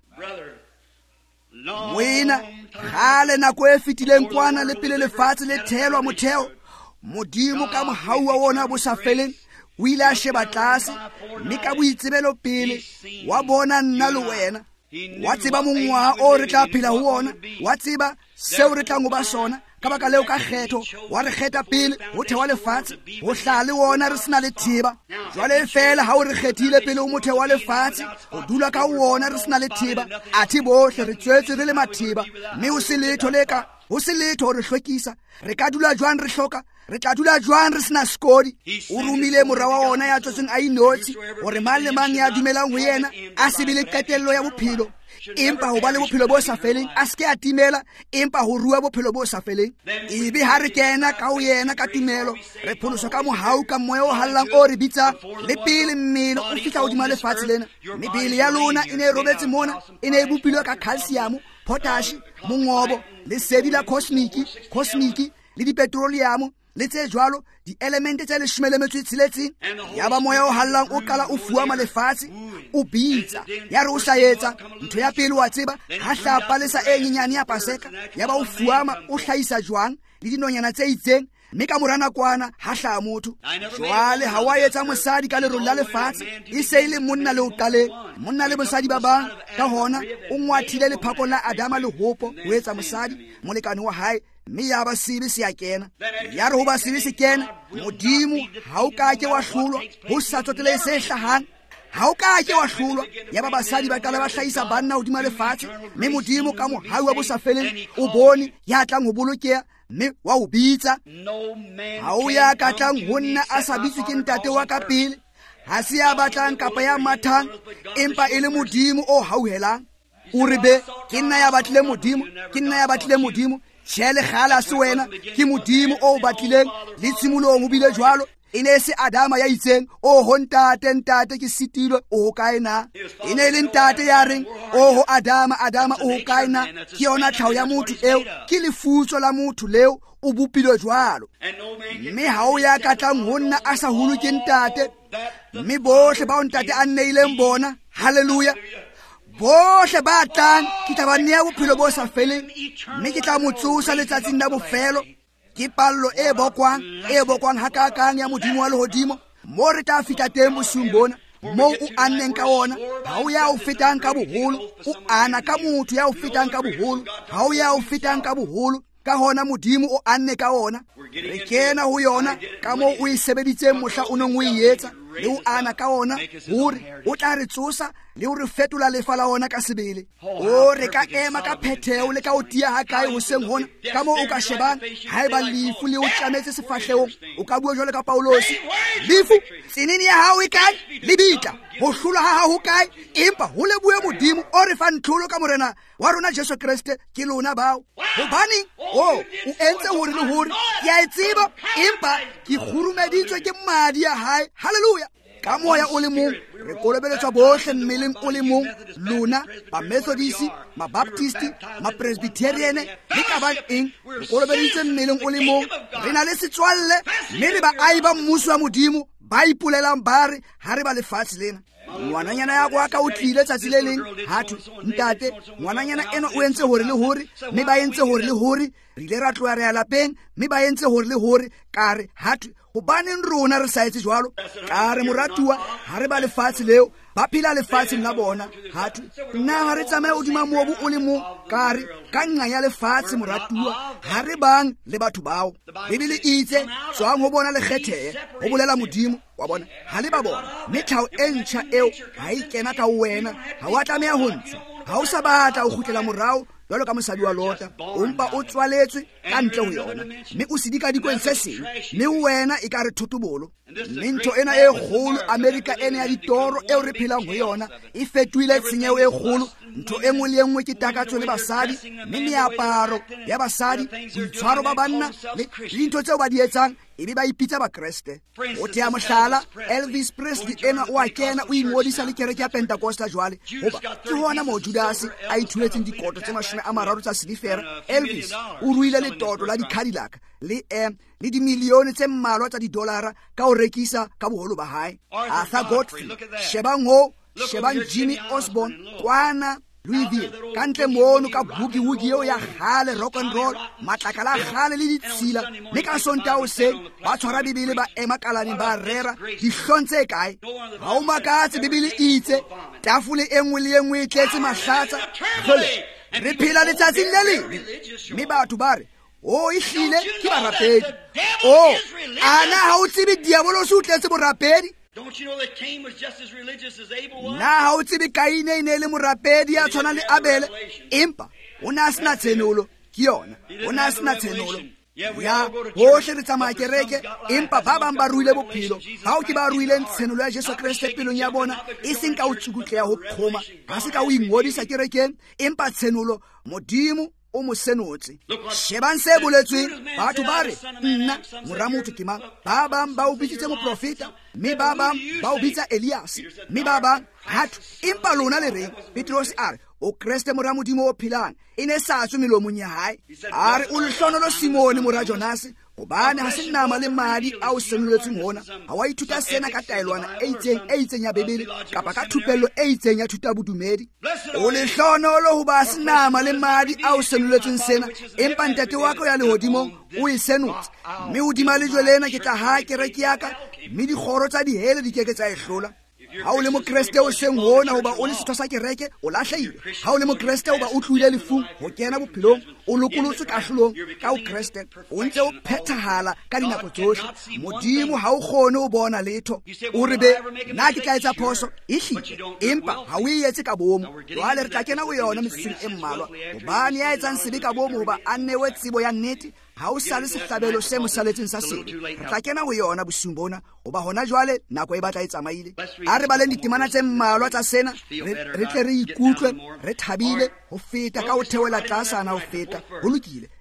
wena gale nako e fetileng kwana le pele lefatshe le thelwa motheo Modimo ka mohau wa wona bo sa feleng o ile a sheba tlase mme ka boitsebelo pele wa bona nna le wena wa tseba mongwaha o re tla phela ho wona wa tseba seo re tlang ho ba sona ka baka leo ka kgetho wa re kgetha pele ho thewa lefatshe ho hlala le wona re sena le thiba jwale fela ha o re kgethile pele o mothe wa lefatshe o dula ka wona re sena le thiba athi bohle re tswetse re le mathiba mme o se letho leka o se letho re hlwekisa re ka dula jwang re hloka re tla dula jwang re sena skodi o rumile mora wa ona ya tsotseng a inotsi hore mang le mang ya dumelang ho yena a se bile qetello ya bophelo empa ho ba le bophelo bo sa feleng a ske a timela empa ho rua bophelo bo sa feleng ebe ha re kena ka ho yena ka timelo re pholoswa ka mohau ka moya o hallang o re bitsa le pele mmele o fihla hodima lefatshe lena mebele ya lona e ne e robetse mona e ne e bopilwe ka calcium potash mongobo le sedi la cosmic le dipetroleum le tse jwalo di-elemente tse 16 yaba moya o hallang o qala o fuama lefatshe o bitsa ya re o sa etsa ntho ya pele wa tseba ha hlapa le sa e nyenyane ya paseka yaba o fuama o hlahisa jwang le dinonyana tse itseng mme ka mora nakwana ha hlaha motho jwale ha wa etsa mosadi ka lerolo la lefatshe e se ile monna le o qaleng monna le mosadi ba bang ka hona o ngwathile lephako la Adama le hopo ho etsa mosadi molekane wa hae mme ya ba sibe se ya kena ya re ho ba sibe se kena Modimo ha o ka ke wa hlolwa ho sa tsotele se hlahang ha o ka ke wa hlolwa ya ba basadi ba qala ba hlahisa banna hodima lefatshe mme Modimo ka mohau wa bo sa feleng o bone ya tlang ho bolokeha mme wa o bitsa ha o ya ka tlang ho nna a sa bitswe ke ntate wa ka pele ha se ya batlang kapa ya mathang empa e le Modimo o hauhelang o re be ke nna ya batlile Modimo Shele khala se wena ke Modimo o batlileng le tshimolong o bile jwalo e ne se Adama ya itseng oho ntate ke sitilwe o kae na, e ne le ntate ya reng oho Adama o kae na, ke yona tlhao ya motho eo, ke lefutso la motho leo o bopilwe jwalo. Mme ha o ya ka tlang ho nna a sa hulwe ke ntate, mme bohle bao ntate a nneileng bona, haleluya, bohle ba tlang ke tla ba nea bophelo bo sa feleng, mme ke tla mo tsosa letsatsing la bofelo. Ke pallo e bokwang hakakang ya Modimo wa lehodimo, mo re tla fihla teng bosung bona, moo o anneng ka ona. Ha o ya o fetang ka boholo, o ana ka motho ya o fetang ka boholo, ha o ya o fetang ka boholo, ka hona Modimo o anne ka ona. Re kena ho yona ka moo o e sebeditseng mohla o neng o e etsa, le o ana ka ona hore o tla re tsosa le o re fetola lefa la ona ka sebele. O re ka ema ka phetheo le ka o tia ha kae hoseng hona, ka moo o ka shebang haeba lefu le o tlametse sefahlehong, o ka bua jwalo ka Paulosi, lefu tsenini ya hao e kae, le bitla ho hlolwa ha hao kae, empa ho lebue Modimo o re fa ntlholo ka morena wa rona Jesu Kriste ke lona bao. Hobane o entse hore le hore ke a tseba, empa ke khurumeditswe ke madi ya hae. Haleluya. Ka moya o le mong re kolobeletswa bohle mmeleng o le mong, lona ba Methodist, ma Baptist, ma Presbyterian le ka bang eng, re kolobeletswe mmeleng o le mong. Re na le setswalle, mme re ba ai ba mmuso wa Modimo ba ipolelang bare ha re ba lefatshe lena. Ngwananyana ya kwa ka o tlile tsatsi le leng, hatho ntate ngwananyana eno o entse hore le hore, mme ba entse hore le hore, re ile ra tloa re ya lapeng, mme ba entse hore le hore, kare hatho hobaneng rona re sa etse jwalo, kare moratuwa ha re ba lefatshe leo, ba phela lefatsheng la bona. Hatho nna ha re tsamaye hodima mobu o le mong, kare ka nqa ya lefatshe moratuwa ha re bang le batho bao. Bibele itse tswang ho bona le kgethehe, ho bolela Modimo wa bona ha le ba bona, mme tlhao e ntjha eo ha e kena ka wena, ha wa tlameha ho ntsha, ha o sa batla o kgutlela morao jwalo ka mosadi wa Lota, ompa o tswaletswe ka ntle ho yona, mme o sedika dikweng se seng, mme wena e ka re thotobolo. Mme ntho ena e kgolo, Amerika ena ya ditoro eo re phelang ho yona, e fetohile tshenyeho e kgolo. Ntho e nngwe le nngwe ke takatso le basadi, mme meaparo ya basadi, boitshwaro ba banna le dintho tseo ba di etsang, ebe ba ipitsa ba Kreste. O tea mohlala, Elvis Presley ena o a kena o ingodisa le kereke ya Pentecosta jwale, hoba ke hona moo Judas a ithuletseng dikoto tse 30 tsa silifera. Elvis o ruile letoto la di-Cadillac le dimilione tse mmalwa tsa didolara ka o rekisa ka boholo ba hae. Arthur Godfrey, shebang ho, shebang Jimmy Osborne kwana Louisville, ka ntle mono ka boogie eo ya kgale, rock and roll, matlakala a kgale le ditshila, mme ka Sontaha hoseng ba tshwara Bibele ba ema kalaneng ba rera dihlong tse kae. Ha o makatse, Bibele itse tafole e nngwe le e nngwe e tletse mahlatsa. Re phela letsatsing le leng, mme batho ba re o ehlile ke barapedi. O ana ha o tsebe diabolosi o tletse borapedi. Don't you know that Cain was just as religious as Abel was? Na ha o tsebe Kaine e ne le morapedi ya tshwana le Abele, empa o na sena tsenolo ke yona, o na sena tsenolo. Ya hohle re tsamaya kereke, empa ba bang ba ruile bophelo. Ha o ke ba ruile tsenolo ya Jesu Kriste pelong ya bona, e seng ka o tsukutleha ho khoma, ha se ka o ingodisa kerekeng, empa tsenolo Modimo o mo senotse. Shebang se boletsweng, batho ba re nna moramotho ke mang, ba bang ba o bitsitse moprofeta, mme ba bang ba o bitsa Elias, mme ba bang hatho. Empa lona le reng? Petros a re o Kriste mora Modimo o phelang, e ne sa tswe melomong ya hae. A re o lehlonolo Simone mora Jonase, hobane ha se nama le madi a o senoletsweng hona. Ha wa ithuta sena ka taelwana e itseng ya Bibele, kapa ka thupello e itseng ya thutabodumedi. O lehlonolo hoba se nama le madi a o senoletsweng sena, empa ntate wa ka ya lehodimong o e senotse. Mme hodima lejwe lena ke tla ha kereke ya ka, mme dikgoro tsa dihele di keke tsa e hlola. Ha o le mokreste o seng hona hoba o le setho sa kereke, o lahlehile. Ha o le mokreste hoba o tlohile lefung ho kena bophelong, o lokolotswe kahlolong ka o Kreste, o ntse o phethahala ka dinako tsohle. Modimo ha o kgone o bona letho, o re be nna ke tla etsa phoso, ehlile, empa ha o e etse ka bomo. Jwale re tla kena ho yona metsotsong e mmalwa, hobane ya etsang sebe ka bomo hoba a newe tsebo ya nnete, ha o sa le sehlabelo se mosaletseng sa sebe. Re tla kena ho yona bosung bona, hoba hona jwale nako e batla e tsamaile. A re baleng ditemana tse mmalwa tsa sena, re tle re ikutlwe re thabile ho feta ka ho theola tlasana ho feta. Ho lokile, be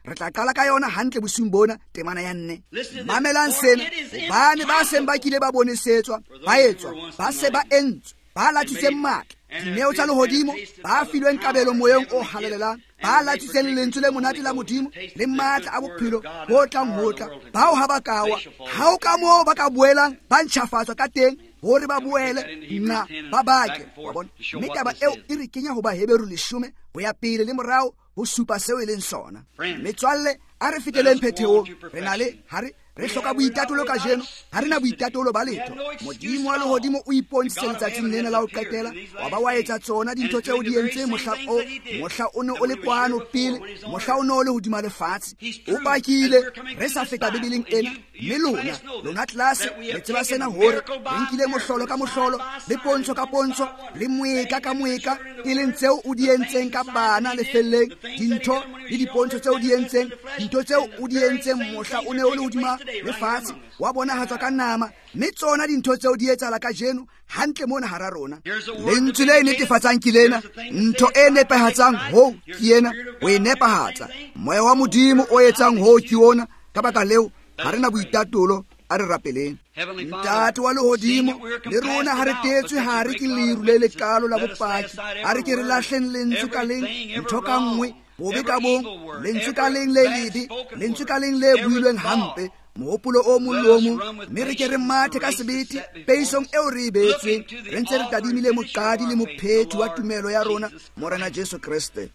re tla qala ka yona hantle bosung bona temana ya 4. Mamelang sena, hobane ba seng ba kile ba bonesetswa ba etswa ba se ba entswe ba latiseng matla dineo tsa lehodimo ba filweng kabelo moyeng o halelelang ba latiseng lentswe le monate la modimo le matla a bophelo bo tlang hotla bao ha ba kawa ha o ka moo ba ka boelang ba ntjhafatswa ka teng hore ba boele nna ba bake wa bona. Mme taba eo e re kenya ho Bahebero 10 ho ya pele le morao ho supa seo e leng sona. Metswalle a re fiteleng phetheo re na le re hloka boitatolo ka jeno ha re na boitatolo ba letho. Modimo wa lehodimo o ipontse letsatsing lena la ho qetela wa ba wa etsa tsona dintho tseo di entseng mohla o ne o le kwano pele mohla o ne o le hodima lefatshe. O bakile re sa feta Bibeleng ena mme lona tlase le tseba sena hore re nkile mohlolo ka mohlolo le pontsho ka pontsho le moeka ka moeka e leng tseo o di entseng ka bana lefelleng dintho le dipontsho tseo di entseng dintho tseo o di entseng mohla o ne o le hodima lefatshe wa bona hatswa ka nama mme tsona dintho tseo di etsala ka jeno hantle mona hara rona. Lentswe le netefatsang ke lena ntho e nepahatsang ho ke yena o e nepahatsa moya wa modimo o etsang ho ke ona ka baka leo ha re na boitatolo a re rapeleng. Ntate wa lehodimo le rona ha re tetswe ha re ke leru le lekalo la bopaki ha re ke re lahleng lentswe ka leng ntho ka nngwe bobe ka bong lentswe ka leng le lebe lentswe ka leng le builweng hampe mohopolo o mong le o mong mme re ke re mathe ka sebete peisong eo re e betsweng re ntse re tadimile moqadi le mophethi wa tumelo ya rona Morena Jesu Kriste.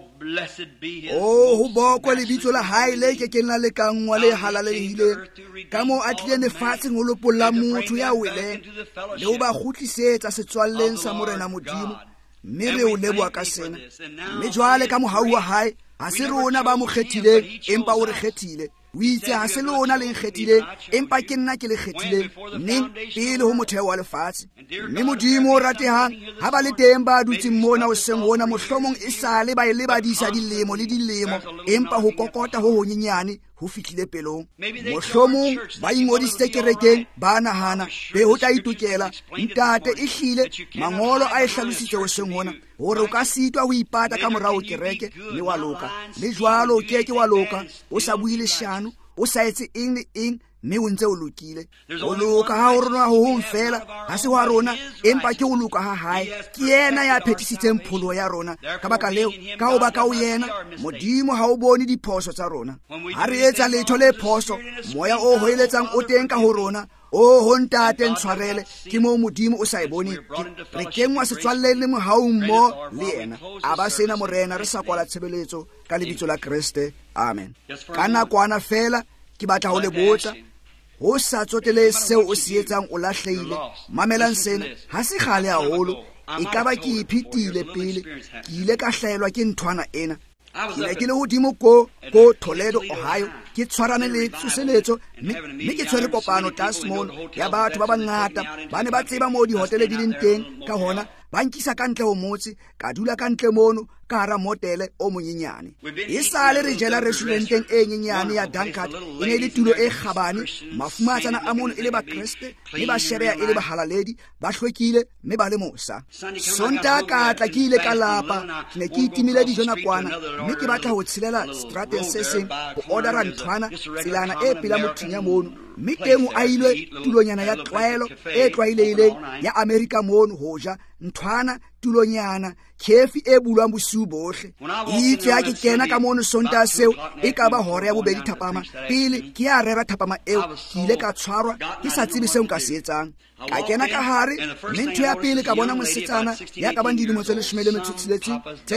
Ho bokwe lebitso la hae le kekeng la lekangwa le halalehileng ka moo a tlile lefatsheng ho lopolla motho ya weleng le ho ba kgutlisetsa setswalleng sa Morena Modimo mme re o leboha ka sena. Mme jwale ka mohau wa hae ha se rona ba mo kgethileng empa o re kgethile. O itse ha se lona le nkgethileng empa ke nna ke le kgethileng neng pele ho motheo wa lefatshe. Mme Modimo o ratehang ha ba le teng ba dutseng mona o seng hona mohlomong e sale ba e lebadisa dilemo le dilemo empa ho kokota ho honyenyane ho fihlile pelong. Mohlomong ba ingodisitse kerekeng ba nahana be ho tla itokela ntate ehlile mangolo a e hlalositse ho seng hona hore o ka sitwa ho ipata ka morao kereke le wa loka le jwalo o keke wa loka o sa buile shano o sa etse eng le eng mme o ntse o lokile. O loka ha o rona ho hong fela ha se wa rona empa ke o loka ha hae ke yena ya phethisitseng pholo ya rona ka baka leo ka ho baka o yena Modimo ha o bone diphoso tsa rona. Ha re etsa letho le phoso moya o hoeletsang o teng ka ho rona ho ntate ntshwarele ke mo Modimo o sa e bone re kengwa setswalleng le mohaung mo le yena a ba sena morena re sa kwala tshebeletso ka lebitso la Kriste. Amen. Ka nakwana fela ke batla ho le botsa ho sa tsotele seo o se etsang o lahlehile. Mamelang sena ha se kgale haholo e ka ba ke iphitile pele ke ile ka hlaelwa ke nthwana ena. Ke ne ke le hodimo ko Toledo, Ohio ke tshwarane le tsoseletso mme ke tshwere kopano Tasmon ya batho ba bangata ba ne ba tseba mo dihotele di leng teng ka hona ba nkisa ka ntle ho motse ka dula ka ntle mono ka hara motele o monyenyane. E sale re jela restauranteng e nyenyane ya Dunkat e ne le tulo e kgabane mafumatsana a mono e le ba Kriste le ba shereya e le ba halaledi ba hlwekile mme ba le mosa. Sontaga ka tla ke ile ka lapa ke ne ke itimile dijo nakwana mme ke batla ho tshelela strateng se seng ho ordera nthwana tselana e pela mothinya mono mme teng o ailwe tulonyana ya tlwaelo e tlwailehileng ya Amerika mono hoja nthwana tulonyana kefi e bulwang bosiu bohle. Itse ha ke kena ka mono Sontaga seo e ka ba hora ya bobedi thapama pele ke a rera thapama eo ke ile ka tshwarwa ke sa tsebe seo nka se etsang. Ka kena ka hare mme ntho ya pele ka bona mosetsana ya ka bang dilemo tse 16 tse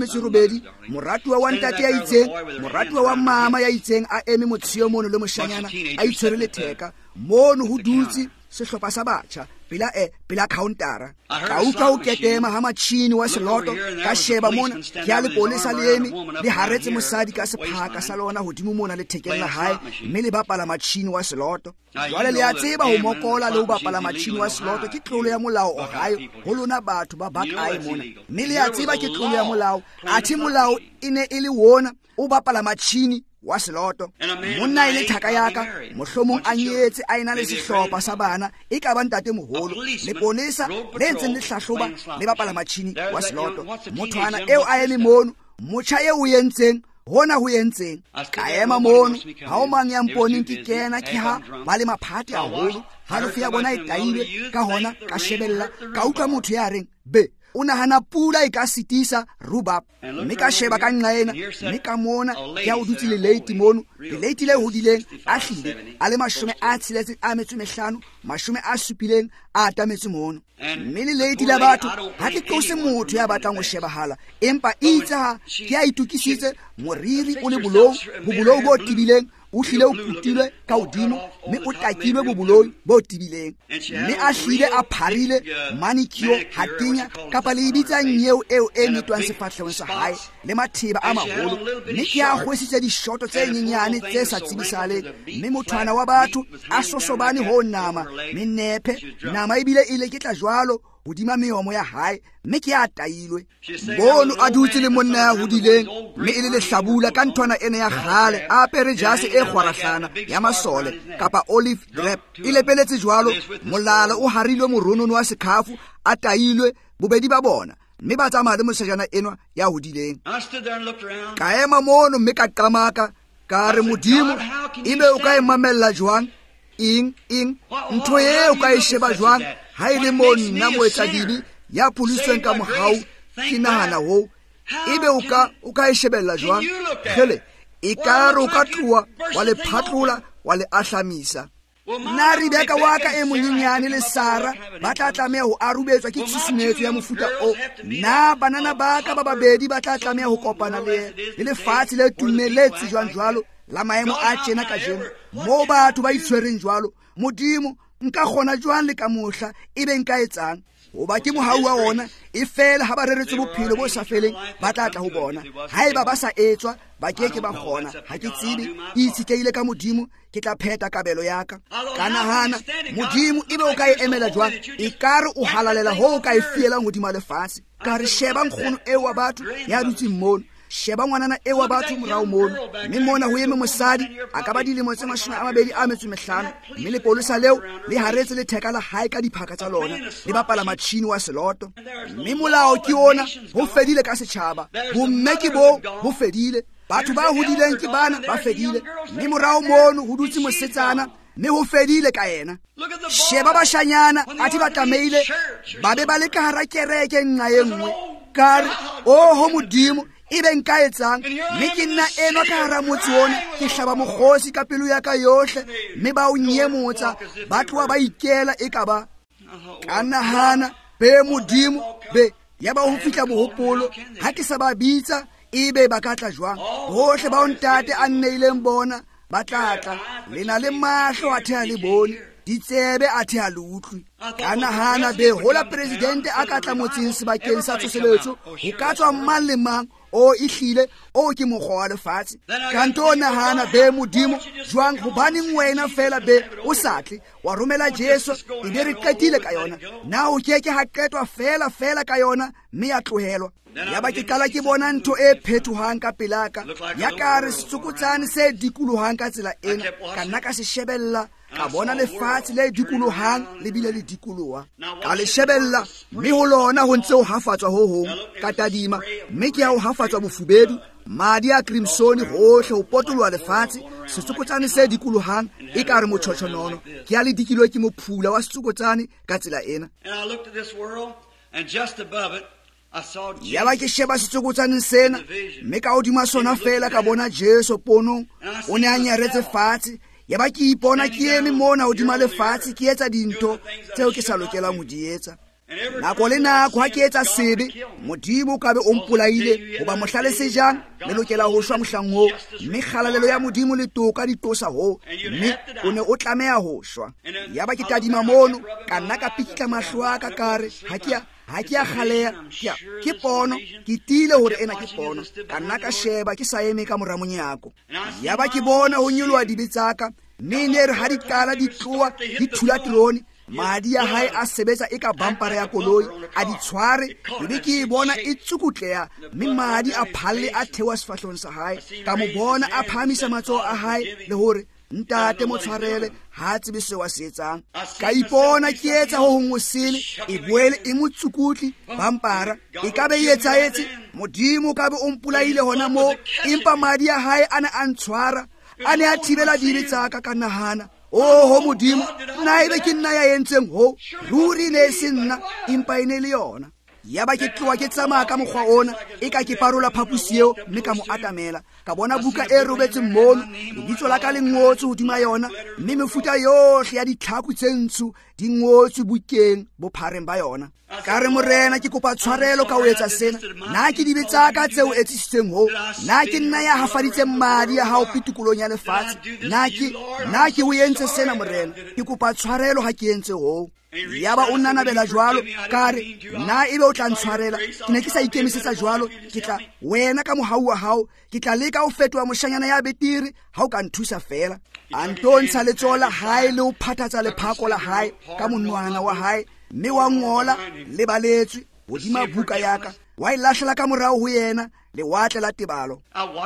18 moratuwa wa ntate ya itseng moratuwa wa mama ya itseng a eme motshio mono le moshanyana a itshwere letheka mono ho dutse sehlopha sa batjha pela countera. Ka utlwa ho ketema ha matjhini wa seloto ka sheba mona ke a lepolesa le eme le haretse mosadi ka sephaka sa lona hodimo mona le thekeng la hae mme le bapala matjhini wa seloto. Jwale le a tseba ho mokola le ho bapala matjhini wa seloto ke tlolo ya molao Ohio ho lona batho ba bakae mona mme le a tseba ke tlolo ya molao athi molao e ne e le wona o bapala matjhini wa seloto. Monna ile thaka yaka mohlomong a nyetse a ina le sehlopha sa bana e ka ba ntate moholo le polisa le ntse le hlahloba le bapala matjhini wa seloto. Mothwana eo a eme mono motjha eo o yentseng hona ho entseng ka ema mono ha o mang ya mponeng ke kena ke ha ba le maphate haholo halofo ya bona e tailwe ka hona ka shebella ka utlwa motho ya reng be o nahana pula e ka sitisa rubab mme ka sheba ka nqaena mme ka mona ke o dutse le late mono le late le hodileng a hlile a le 65 70 a tametse mono mme le late la batho ha ke tlose motho ya batlang ho shebahala empa itsa ke a itukisitse moriri o le bolou bo tibileng o hlile o putilwe ka hodimo mme o takilwe boboloi bo tibileng mme a hlile a pharile manicure hatinya kapa le ibitsa nyeo eo e netwang sefahlehong sa hae le mathiba a maholo mme ke a hwesitse dishoto tse nyenyane tse sa tsibisaleng mme mothwana wa batho a sosobane ho nama menephe nama ebile ile ke tla jwalo hodima meomo ya hae mme ke a tailwe bono a dutse le monna ya hodileng mme ile le hlabula ka nthwana ene ya gale a apere jase e kgwarahlana ya masole kapa olive drab ile peletse jwalo molala o harilwe moronono wa sekhafu a tailwe bobedi ba bona mme ba tsamaya le mosejana enwa ya hodileng ka ema mono mme ka qamaka ka re modimo ebe o ka emamella jwang ing ntho ye o ka e sheba jwang ha ile monna moetsadibi ya pulisweng ka mohau ke nahana ho ebe o ka e shebella jwang khele e ka re o ka tloa wa le phatlola wa le ahlamisa nna Rebeka wa ka e monyenyane le Sara ba tla tlameha ho arubetswa ke tshusumetso ya mofuta o na banana ba ka ba babedi ba tla tlameha ho kopana le lefatshe le tumeletse jwalo la maemo a tjena ka jeno mo batho ba itshwereng jwalo modimo nka kgona jwang le ka mohla ebe nka etsang hoba ke mohau wa ona e fela ha ba reretse bophelo bo sa feleng ba tla tla ho bona haeba ba sa etswa ba keke ba kgona ha ke tsibe itshikeile ka modimo ke tla pheta kabelo yaka kana hana modimo ebe o ka e emela jwang e kare o halalela ho ka e fiela ngodima lefatshe ka re sheba nkgono e wa batho ya dutse mmono sheba ngwanana e wa batho morao mono mme mona ho eme mosadi a ka ba dilemo tse 25 mme le polisa leo le haretse le theka la hae ka diphaka tsa lona le bapala matšhini wa seloto mme molao ke ona ho fedile ka setšhaba bomme ke bo fedile batho ba hodileng ke bana ba fedile mme morao mono ho dutse mosetsana mme ho fedile ka yena sheba bashanyana ati ba tlameile ba be ba le ka hara kereke nqa e nngwe kare ho modimo ebe nka etsang mme ke nna eno ka hara motse ona ke hlaba mokgosi ka pelo ya ka yohle mme ba o nyemotsa ba tloa ba ikela e ka ba ka nahana be modimo be ya ba ho fihla bohopolo ha ke sa ba bitsa ebe ba ka tla jwang hohle ba o ntate a nneileng bona ba tlatla lena le mahlo a thea le bone ditsebe a thea le utlwi ka nahana be hola presidente a ka tla motseng sebakeng sa tsoseletso ho ka tswa mang le mang o ihlile o ke mokgwa wa lefatshe ka nto nahana be modimo jwang hobaneng wena fela be o satle wa romela Jesu ebe re qetile ka yona na o keke ha qetwa fela ka yona mme ya tlohelwa ya ba ke qala ke bona ntho e phethohang ka pelaka ya ka re setsukutsane se dikulohang ka tsela ena ka nna ka se shebella ka bona lefatshe le dikulohang le bile le dikoloha ka le shebella mme ho lona ho ntse ho hafatswa ho hong ka tadima mme ke ya ho hafatswa bofubedu madi a crimson hohle ho potolwa lefatshe setsukutsane se dikulohang e ka re motjhotjhonono ke ya le dikilwe ke mophula wa setsukutsane ka tsela ena ya ba ke sheba setsukutsane sena mme ka hodima sona fela ka bona Jesu ponong o ne a nyaretse fatshe ya ba ke ipona ke eme mona hodima lefatshe ke etsa dintho tseo ke sa lokelang ho di etsa nako le nako ha ke etsa sebe modimo ka be o mpolaile hoba mohlalese jang le lokela ho shwa mohlang ho mme kgalalelo ya modimo le toka di tosa ho mme o ne o tlameha ho shwa ya ba ke tadima mono ka nna ka pikitla mahlo a ka kare ha ke a khalea ke pono ke tile hore ena ke pono ka nna ka sheba ke sa eme ka mora monyako ya ba ke bona ho nyolwa dibetsaka mme ne re ha di qala di tloa di thula troni madi ya hae a sebetsa e ka bampara ya koloi a di tshware ebe ke bona e tsukutleha mme madi a phalle a thewa sefahlong sa hae ka mo bona a phamisa matsoho a hae le hore ntate mo tshwarele ha tsebe se wa se etsang. Ka ipona ke etsa ho hongosele e boele e motsukutli bampara e ka be etse Modimo ka be o mpolaile hona mo, empa madi ya hae ana a ntshwara, a ne a thibela dibe tsaka ka nahana. Ho Modimo, nna ebe ke nna ya entseng ho, ruri ne se nna empa ene le yona. Ya ba ke tloa ke tsamaya ka mokgwa ona e ka ke parola phapusi eo mme ka mo atamela ka bona buka e robetse mono lebitso la ka le ngotswe hodima yona mme mefuta yohle ya ditlhaku tse ntsho di ngotswe bukeng bophareng ba yona. Ka re Morena ke kopa tshwarelo ka ho etsa sena, nna ke dibe tsaka tseo etsisitseng ho, nna ke nna ya hafaditseng madi ya hao pitukulong ya lefatshe, nna ke o entse sena Morena, ke kopa tshwarelo ha ke entse ho. Yaba o nanabela jwalo ka re nna ebe o tla ntshwarela, ke ne ke sa ikemisetsa jwalo, ke tla wena ka mohau wa hao ke tla leka ho fetola moshanyana ya betiri ha o ka nthusa fela. A ntontsha letsoho la hae le ho phathatsa lephako la hae ka monwana wa hae, mme wa ngola le baletswe hodima buka yaka, wa ilahlela ka morao ho yena lewatle la tebalo.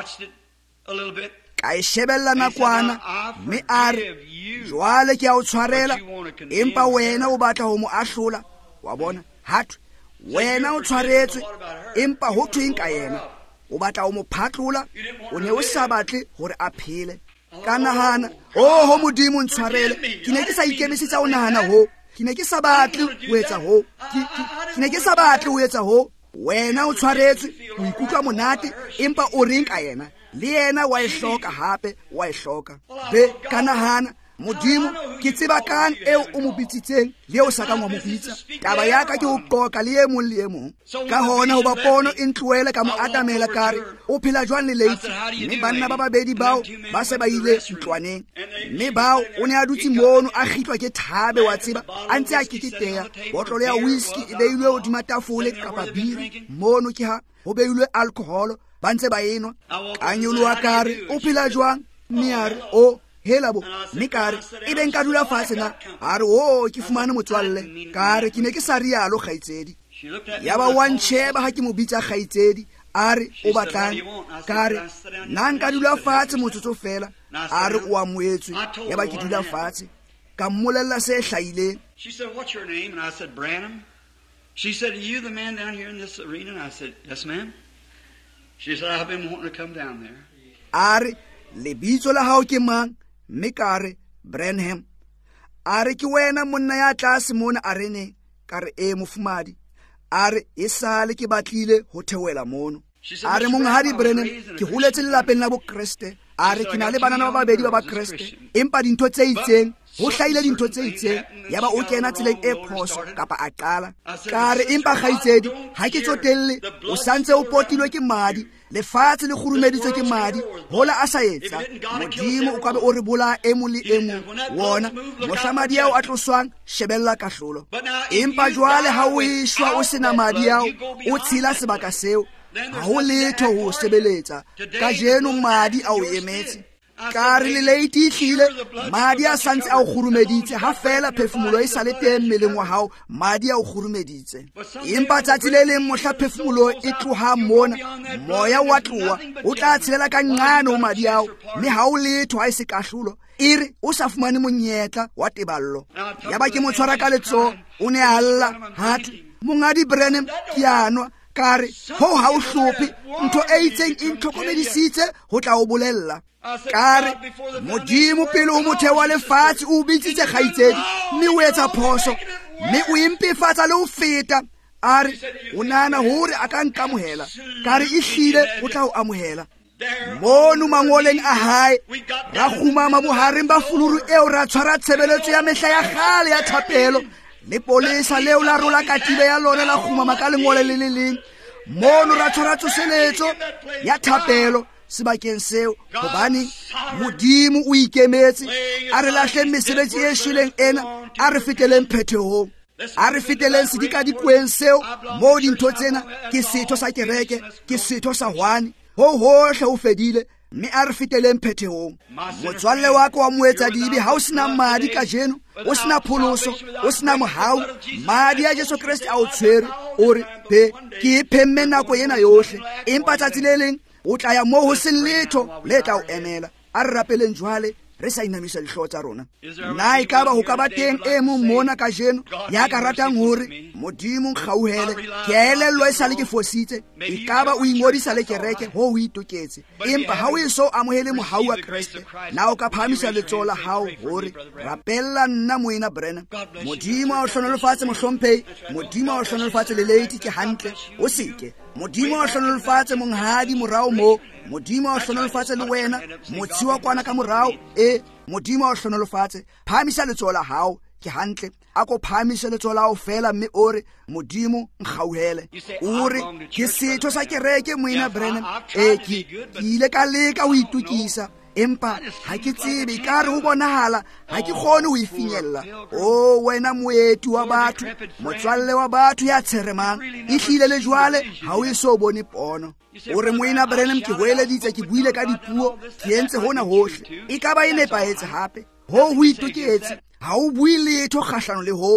Ka e shebella nakwana mme a re jwale ke a o tshwarela, empa wena o batla ho mo ahlola. Wa bona hatwe wena o tshwaretswe empa ho thweng ka yena o batla ho mo phatlola, o ne o sa batle hore a phele. Ka nahana ho Modimo ntshwarele, ke ne ke sa ikemisetsa ho nahana ho, ke ne ke sa batle ho etsa ho, ke ne ke sa batle ho etsa ho. Wena o tshwaretswe, o ikutlwa monate, empa o reng ka yena, le yena wa e hloka hape, wa e hloka. Be ka nahana Modimo ke tseba kang eo o mo bitsitseng le eo sa ka mo bitsa. Taba ya ka ke ho qoqa le e mong le e mong. Ka hona ho ba pono e ntloele ka mo atamela kare o phela jwang le leitsi, mme banna ba babedi bao ba se ba ile ntlwaneng, mme bao o ne a dutse mono a khitlwa ke thabe, wa tseba a ntse a keketeha. Botlolo ya whisky e beilwe hodima tafole kapa biri, mono ke ha ho beilwe alcohol, ba ntse ba enwa. Ka nyoloha kare o phela jwang, mme a re hela bo, mme kare e be nka dula fatshe na, a re ke fumane motswalle, kare ke ne ke sa rialo kgaitsedi. Yaba wa ntsheba ha ke mo bitsa kgaitsedi, a re o batlang, kare nna nka dula fatshe motsotso fela, a re o amoetswe. Yaba ke dula fatshe ka mmolella se hlahileng. She said, "What's your name?" And I said, "Branham." She said, "Are you the man down here in this arena?" And I said, "Yes, ma'am." She said, "I've been wanting to come down there." A re lebitso la hao ke mang? Mme ka re Branham. A re ke wena monna ya tlase mona areneng? Ka re mofumadi. A re e sale ke batlile ho theoela mono. A re monghadi Branham, ke holetse lelapeng la bo Kreste. A re ke na le banana ba babedi ba ba Kreste, empa dintho tse itseng ho hlahile dintho tse itseng, yaba o kena tseleng e phoso kapa a qala. Ka re empa kgaitsedi ha ke tsotelle, o santse o potilwe ke madi, lefatshe le khurumeditswe ke madi, hola a sa etsa. Modimo o ka be o re bola e mong le e mong, wona mohlamadi ao a tloswang shebella kahlolo. Empa jwale ha o ishwa o sena madi ao, o tshila sebaka seo, ha ho letho ho sebeletsa. Ka jeno madi a o emetse. Ka re le leiti hlile, madi a santse a o khurumeditse, ha fela phefumulo e sale teng mmeleng wa hao, madi a o khurumeditse. Empa tsatsi le leng mohla phefumulo e tloha mona, moya wa tloha o tla tshelela ka nqane ho madi ao, mme ha o letho ha e se kahlolo, e re o sa fumane monyetla wa teballo. Yaba ke mo tshwara ka letsoho, o ne a lla hatwe, "Monghadi Branham, ke anwa." Ka re ho ha o hlophe, ntho e itseng e ntlhokomedisitse ho tla o bolella. Ka re Modimo pele o motheo wa lefatshe o bitsitse kgaitsedi, mme o etsa phoso, mme o impefatsa le ho feta. A re o nahana hore a ka nkamohela? Ka re ehlile o tla o amohela. Mono mangoleng a hae ra khumama bohareng ba fuluru eo ra tshwara tshebeletso ya mehla ya kgale ya thapelo, le polesa leo la rola katibe ya lona la khumama ka lengole le le leng. Mono ra tshwara tsoseletso ya thapelo sebakeng seo, hobane Modimo o ikemetse a re lahle mesebetsi e shweleng ena, a re feteleng phethehong, a re feteleng sedikadipueng seo moo dintho tsena ke setho sa kereke, ke setho sa hwane, ho hohle ho fedile, mme a re feteleng phethehong. Motswalle wa ka wa moetsa dibe ha o sena madi ka jeno, o sena pholoso, o sena mohau, madi a Jesu Kriste a o tshwere, o re ke e phemme nako ena yohle, empa tsatsi le leng o tla ya moo ho se letho le tla o emela. A re rapeleng jwale re sa inamisa dihlooho tsa rona. Na e ka ba ho ka ba teng e mong mona kajeno ya ka ratang hore Modimo nkgauhele, ke a elellwa e sale ke fositse, e ka ba o ingodisa le kereke ho o itoketse, empa ha o eso amohele mohau wa Kriste, na o ka phamisa letsoho la hao hore rapella nna moena Brenham. Modimo a o hlonolofatse mohlomphehi, Modimo a o hlonolofatse leledi, ke hantle o seke. Modimo a o hlonolofatse monghadi morao mo, Modimo a o hlonolofatse le wena motshi wa kwana ka morao, Modimo a o hlonolofatse. Phamisa letsoho la hao, ke hantle, a ko phamise letsoho la hao fela, mme o re Modimo nkgauhele. O re ke setho sa kereke moena Brenham, ke ile ka leka ho itukisa, empa ha ke tsebe ka re ho bonahala ha ke kgone ho ifinyella. O wena moeti wa batho, motswalle wa batho ya tsheremang, ehlile le jwale ha o eso bone pono. O re moena Brenham, ke hoeleditse, ke buile ka dipuo, ke entse hona hohle, e ka ba e nepahetse hape, ho ho itoketse, ha o bue letho kgahlano le ho.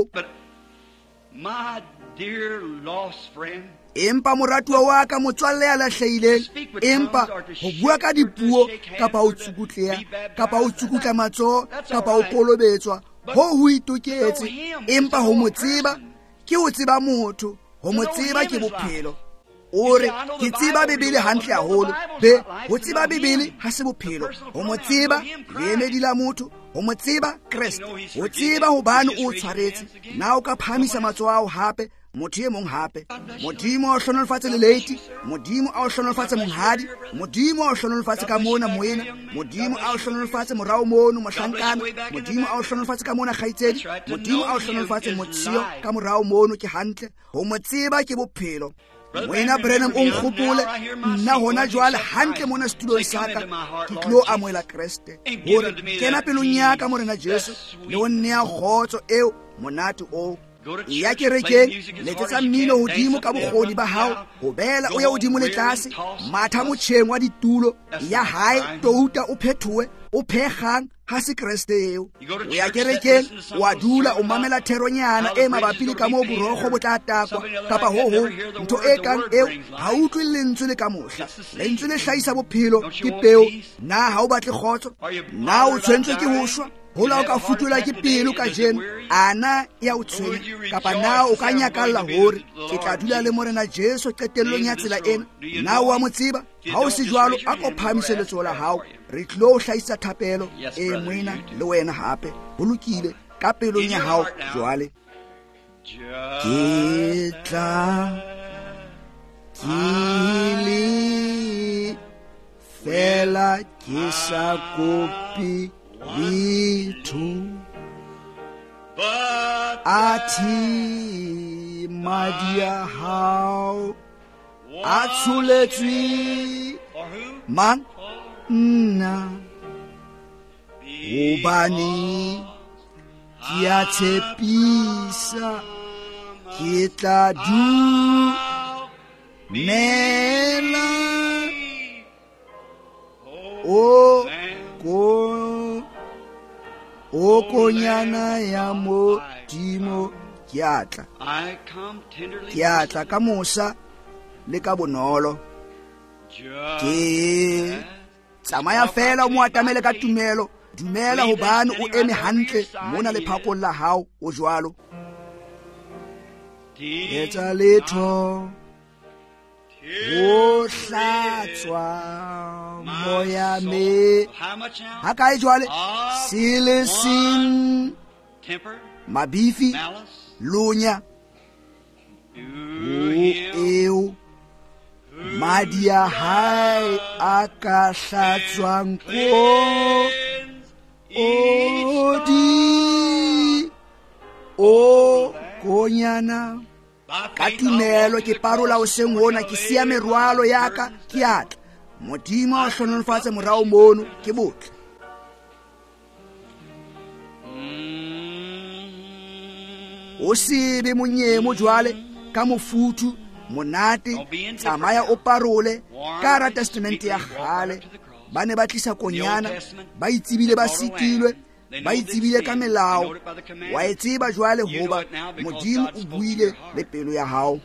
My dear lost friend, empa moratuwa wa ka, motswalle ya lahlehileng, empa ho bua ka dipuo kapa ho tsukutleha kapa ho tsukutla matsoho kapa ho kolobetswa, ho ho itoketse, empa ho mo tseba ke ho tseba motho, ho mo tseba ke bophelo. O re ke tseba Bibele hantle haholo, be ho tseba Bibele ha se bophelo. Ho mo tseba leemedi la motho, ho mo tseba Kriste, ho tseba hobane o tshwaretse, na o ka phamisa matsoho ao hape motho e mong hape. Modimo a o hlonolofatse leleti, Modimo a o hlonolofatse monghadi, Modimo a o hlonolofatse ka mona moena, Modimo a o hlonolofatse morao mono mohlankana, Modimo a o hlonolofatse ka mona kgaitsedi, Modimo a o hlonolofatse motshio ka morao mono, ke hantle. Ho mo tseba ke bophelo. Moena Brenham o nkgopole nna hona jwale hantle mona setulong sa ka, ke tlo amohela Kriste, hore kena pelong ya ka morena Jesu, le ho nneya kgotso eo monate o. Ya kerekeng, letsetsa mmino hodimo ka bokgoni ba hao, ho bela o ya hodimo le tlase, matha motjheng wa ditulo ya hae, touta o phethoe, o phekgang ha se Kriste eo. O ya kerekeng, wa dula o mamela theronyana e mabapi le ka moo borokgo bo tla takwa, kapa ho ho ntho e kang eo ha utlwe lentswe le ka mohla. Lentswe le hlahisa bophelo, ke peo. Na ha o batle kgotso? Na o tshwentswe ke ho shwa? Hola o ka futuela ke pelo ka jeno, ana ya o tshwenya, kapa na o ka nyakalla hore ke tla dula le morena Jesu qetellong ya tsela ena? Na o a mo tseba? Ha o se jwalo, a ko phamise letsoho la hao, re tlo o hlahisa thapelo e moena le wena hape. Ho lokile ka pelong ya hao jwale. Ke tla ke fela ke sa kopi litho, athi madi a hao a tsholetswe mang? Nna. Hobane ke a tshepisa ke tla dumela o konyana ya Modimo, ke atla ka mosa le ka bonolo. Ke tsamaya fela o mo atamele ka tumelo, dumela hobane o eme hantle mona lephakong la hao o jwalo. Etsa letho o hlatswa moya me ha kae jwale, selesin, mabifi, lunya, eo madi a hae a ka hlatswang ko odi o konyana. Ka tumelo ke parola hoseng hona, ke siya merwalo ya ka, ke atla. Modimo a hlonolofatse morao mono, ke botle. O sebe monyemo jwale ka mofuthu monate, tsamaya o parole ka ra testamente ya kgale. Ba ne ba tlisa konyana, ba itsebile ba sitilwe, ba itsebile ka melao. Wa e tseba jwale hoba Modimo o buile le pelo ya hao.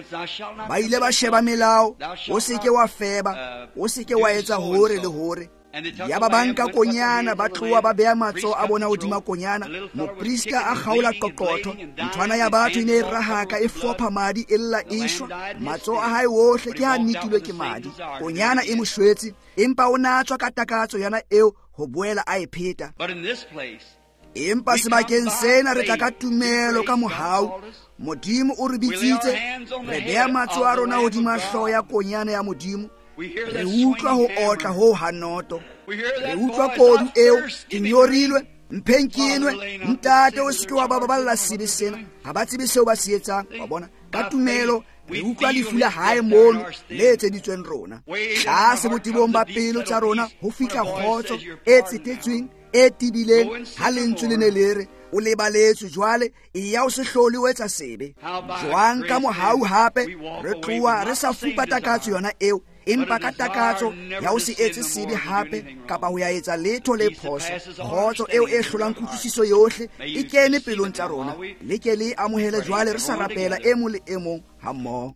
Ba ile ba sheba melao, o seke wa feba, o seke wa etsa hore le hore. ya ba banka konyana ba tloa ba beya matsoho a bona hodima konyana. Moprista a kgaola qoqotho, nthwana ya batho e ne e rahaka e fopha madi e lla e shwa. Matsoho a hae ohle ke ha nitilwe ke madi. Konyana e mo shwetse, empa o natswa ka takatso yana eo ho boela a e pheta. Empa sebakeng sena re tla ka tumelo ka mohau. Modimo o re bitsitse, re beya matsoho a rona hodima hlooho ya konyana ya Modimo. Re utlwa ho otla ho hanoto, re utlwa kodu eo e nyorilwe, mpheng ke enwe. Ntate o seke wa ba baballa sebe sena, ha ba tsebe seo ba se etsang. Wa bona, ka tumelo re utlwa lefu la hae mono le etseditsweng rona. Tlase botebong ba pelo tsa rona ho fihla kgotso e tsetetsweng, e tibileng, ha lentswe le ne le re, o lebaletswe jwale e ya o se hlole o etsa sebe. Jwang ka mohau hape re tloha re sa fupa takatso yona eo, empa ka takatso ya o se etse sebe hape kapa ho ya etsa letho le phoso. Kgotso eo e hlolang kutlwisiso yohle e kene pelong tsa rona. Le ke le amohele jwale re sa rapela e mong le e mong ha mmoho.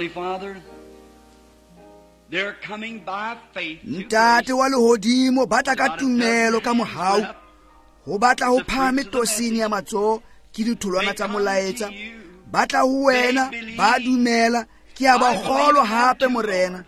Ntate wa lehodimo ba tla ka tumelo ka mohau, ho batla ho phahame tosini ya matsoho ke ditholwana tsa molaetsa. Ba tla ho wena ba dumela, ke a ba kgolwa hape Morena.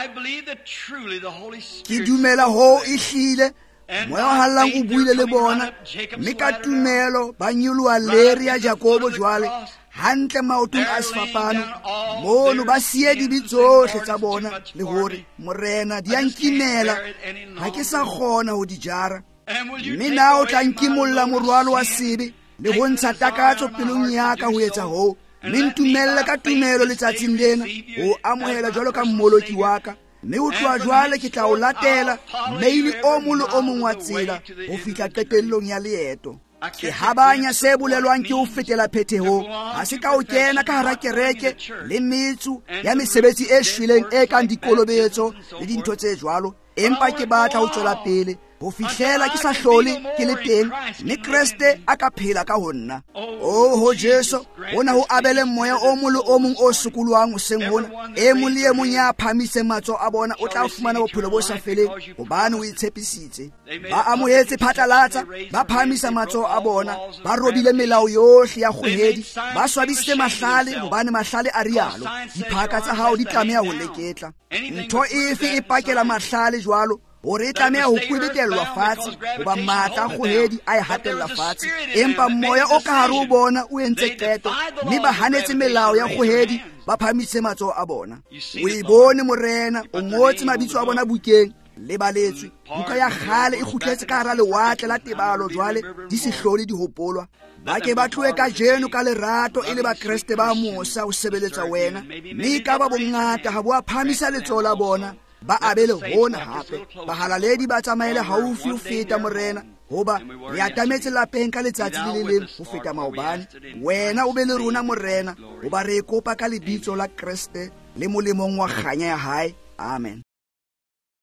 Ke dumela ho ehlile moya o hallang o buile le bona, mme ka tumelo ba nyoloha leri ya Jakobo jwale hantle maotong a sefapano mono. Ba siye dibi tsohle tsa bona le hore Morena di a nkimela, ha ke sa kgona ho di jara. Mme na o tla nkimolla morwalo wa sebe le ho ntsha takatso pelong ya ka ho etsa ho. Mme ntumelle ka tumelo letsatsing lena ho amohela jwalo ka mmoloki wa ka. Mme ho tloha jwale ke tla o latela meile o mong le o mong wa tsela ho fihla qetellong ya leeto. Ke habanya se bolelwang ke ho fetela phetheho, ha se ka o kena ka hara kereke le metso ya mesebetsi e shweleng e kang dikolobetso le dintho tse jwalo, empa ke batla ho tswela pele ho fihlela ke sa hlole ke le teng, mme Kriste a ka phela ka ho nna. Ho Jesu, hona ho abele moya o mong le o mong o sokolwang hoseng hona. E mong le e mong ya phamise matsoho a bona o tla fumana bophelo bo sa feleng, hobane o itshepisitse. Ba amohetse phatlalatsa, ba phamisa matsoho a bona, ba robile melao yohle ya kgohedi, ba swabisitse mahlale, hobane mahlale a rialo, diphaka tsa hao di tlameha ho leketla. Ntho efe e pakela mahlale jwalo hore e tlameha ho kwebetellwa fatshe, hoba matla a kgohedi a e hatella fatshe. Empa moya o ka hare ho bona o entse qeto, mme ba hanetse melao ya kgohedi, ba phamise matsoho a bona. O e bone Morena, o ngotse mabitso a bona bukeng, le baletswe. Buka ya kgale e kgutletse ka hara lewatle la tebalo jwale di se hlole di hopolwa. Ba ke ba tlohe ka jeno ka lerato e le ba Kriste ba mosa ho sebeletsa wena, mme ka ba bongata ha bo a phamisa letsoho la bona ba abele hona hape. Bahalaledi ba tsamaile haufi ho feta Morena, hoba re atametse lapeng ka letsatsi le leng ho feta maobane. Wena o be le rona Morena, hoba re kopa ka lebitso la Kriste le molemong wa kganya ya hae. Amen.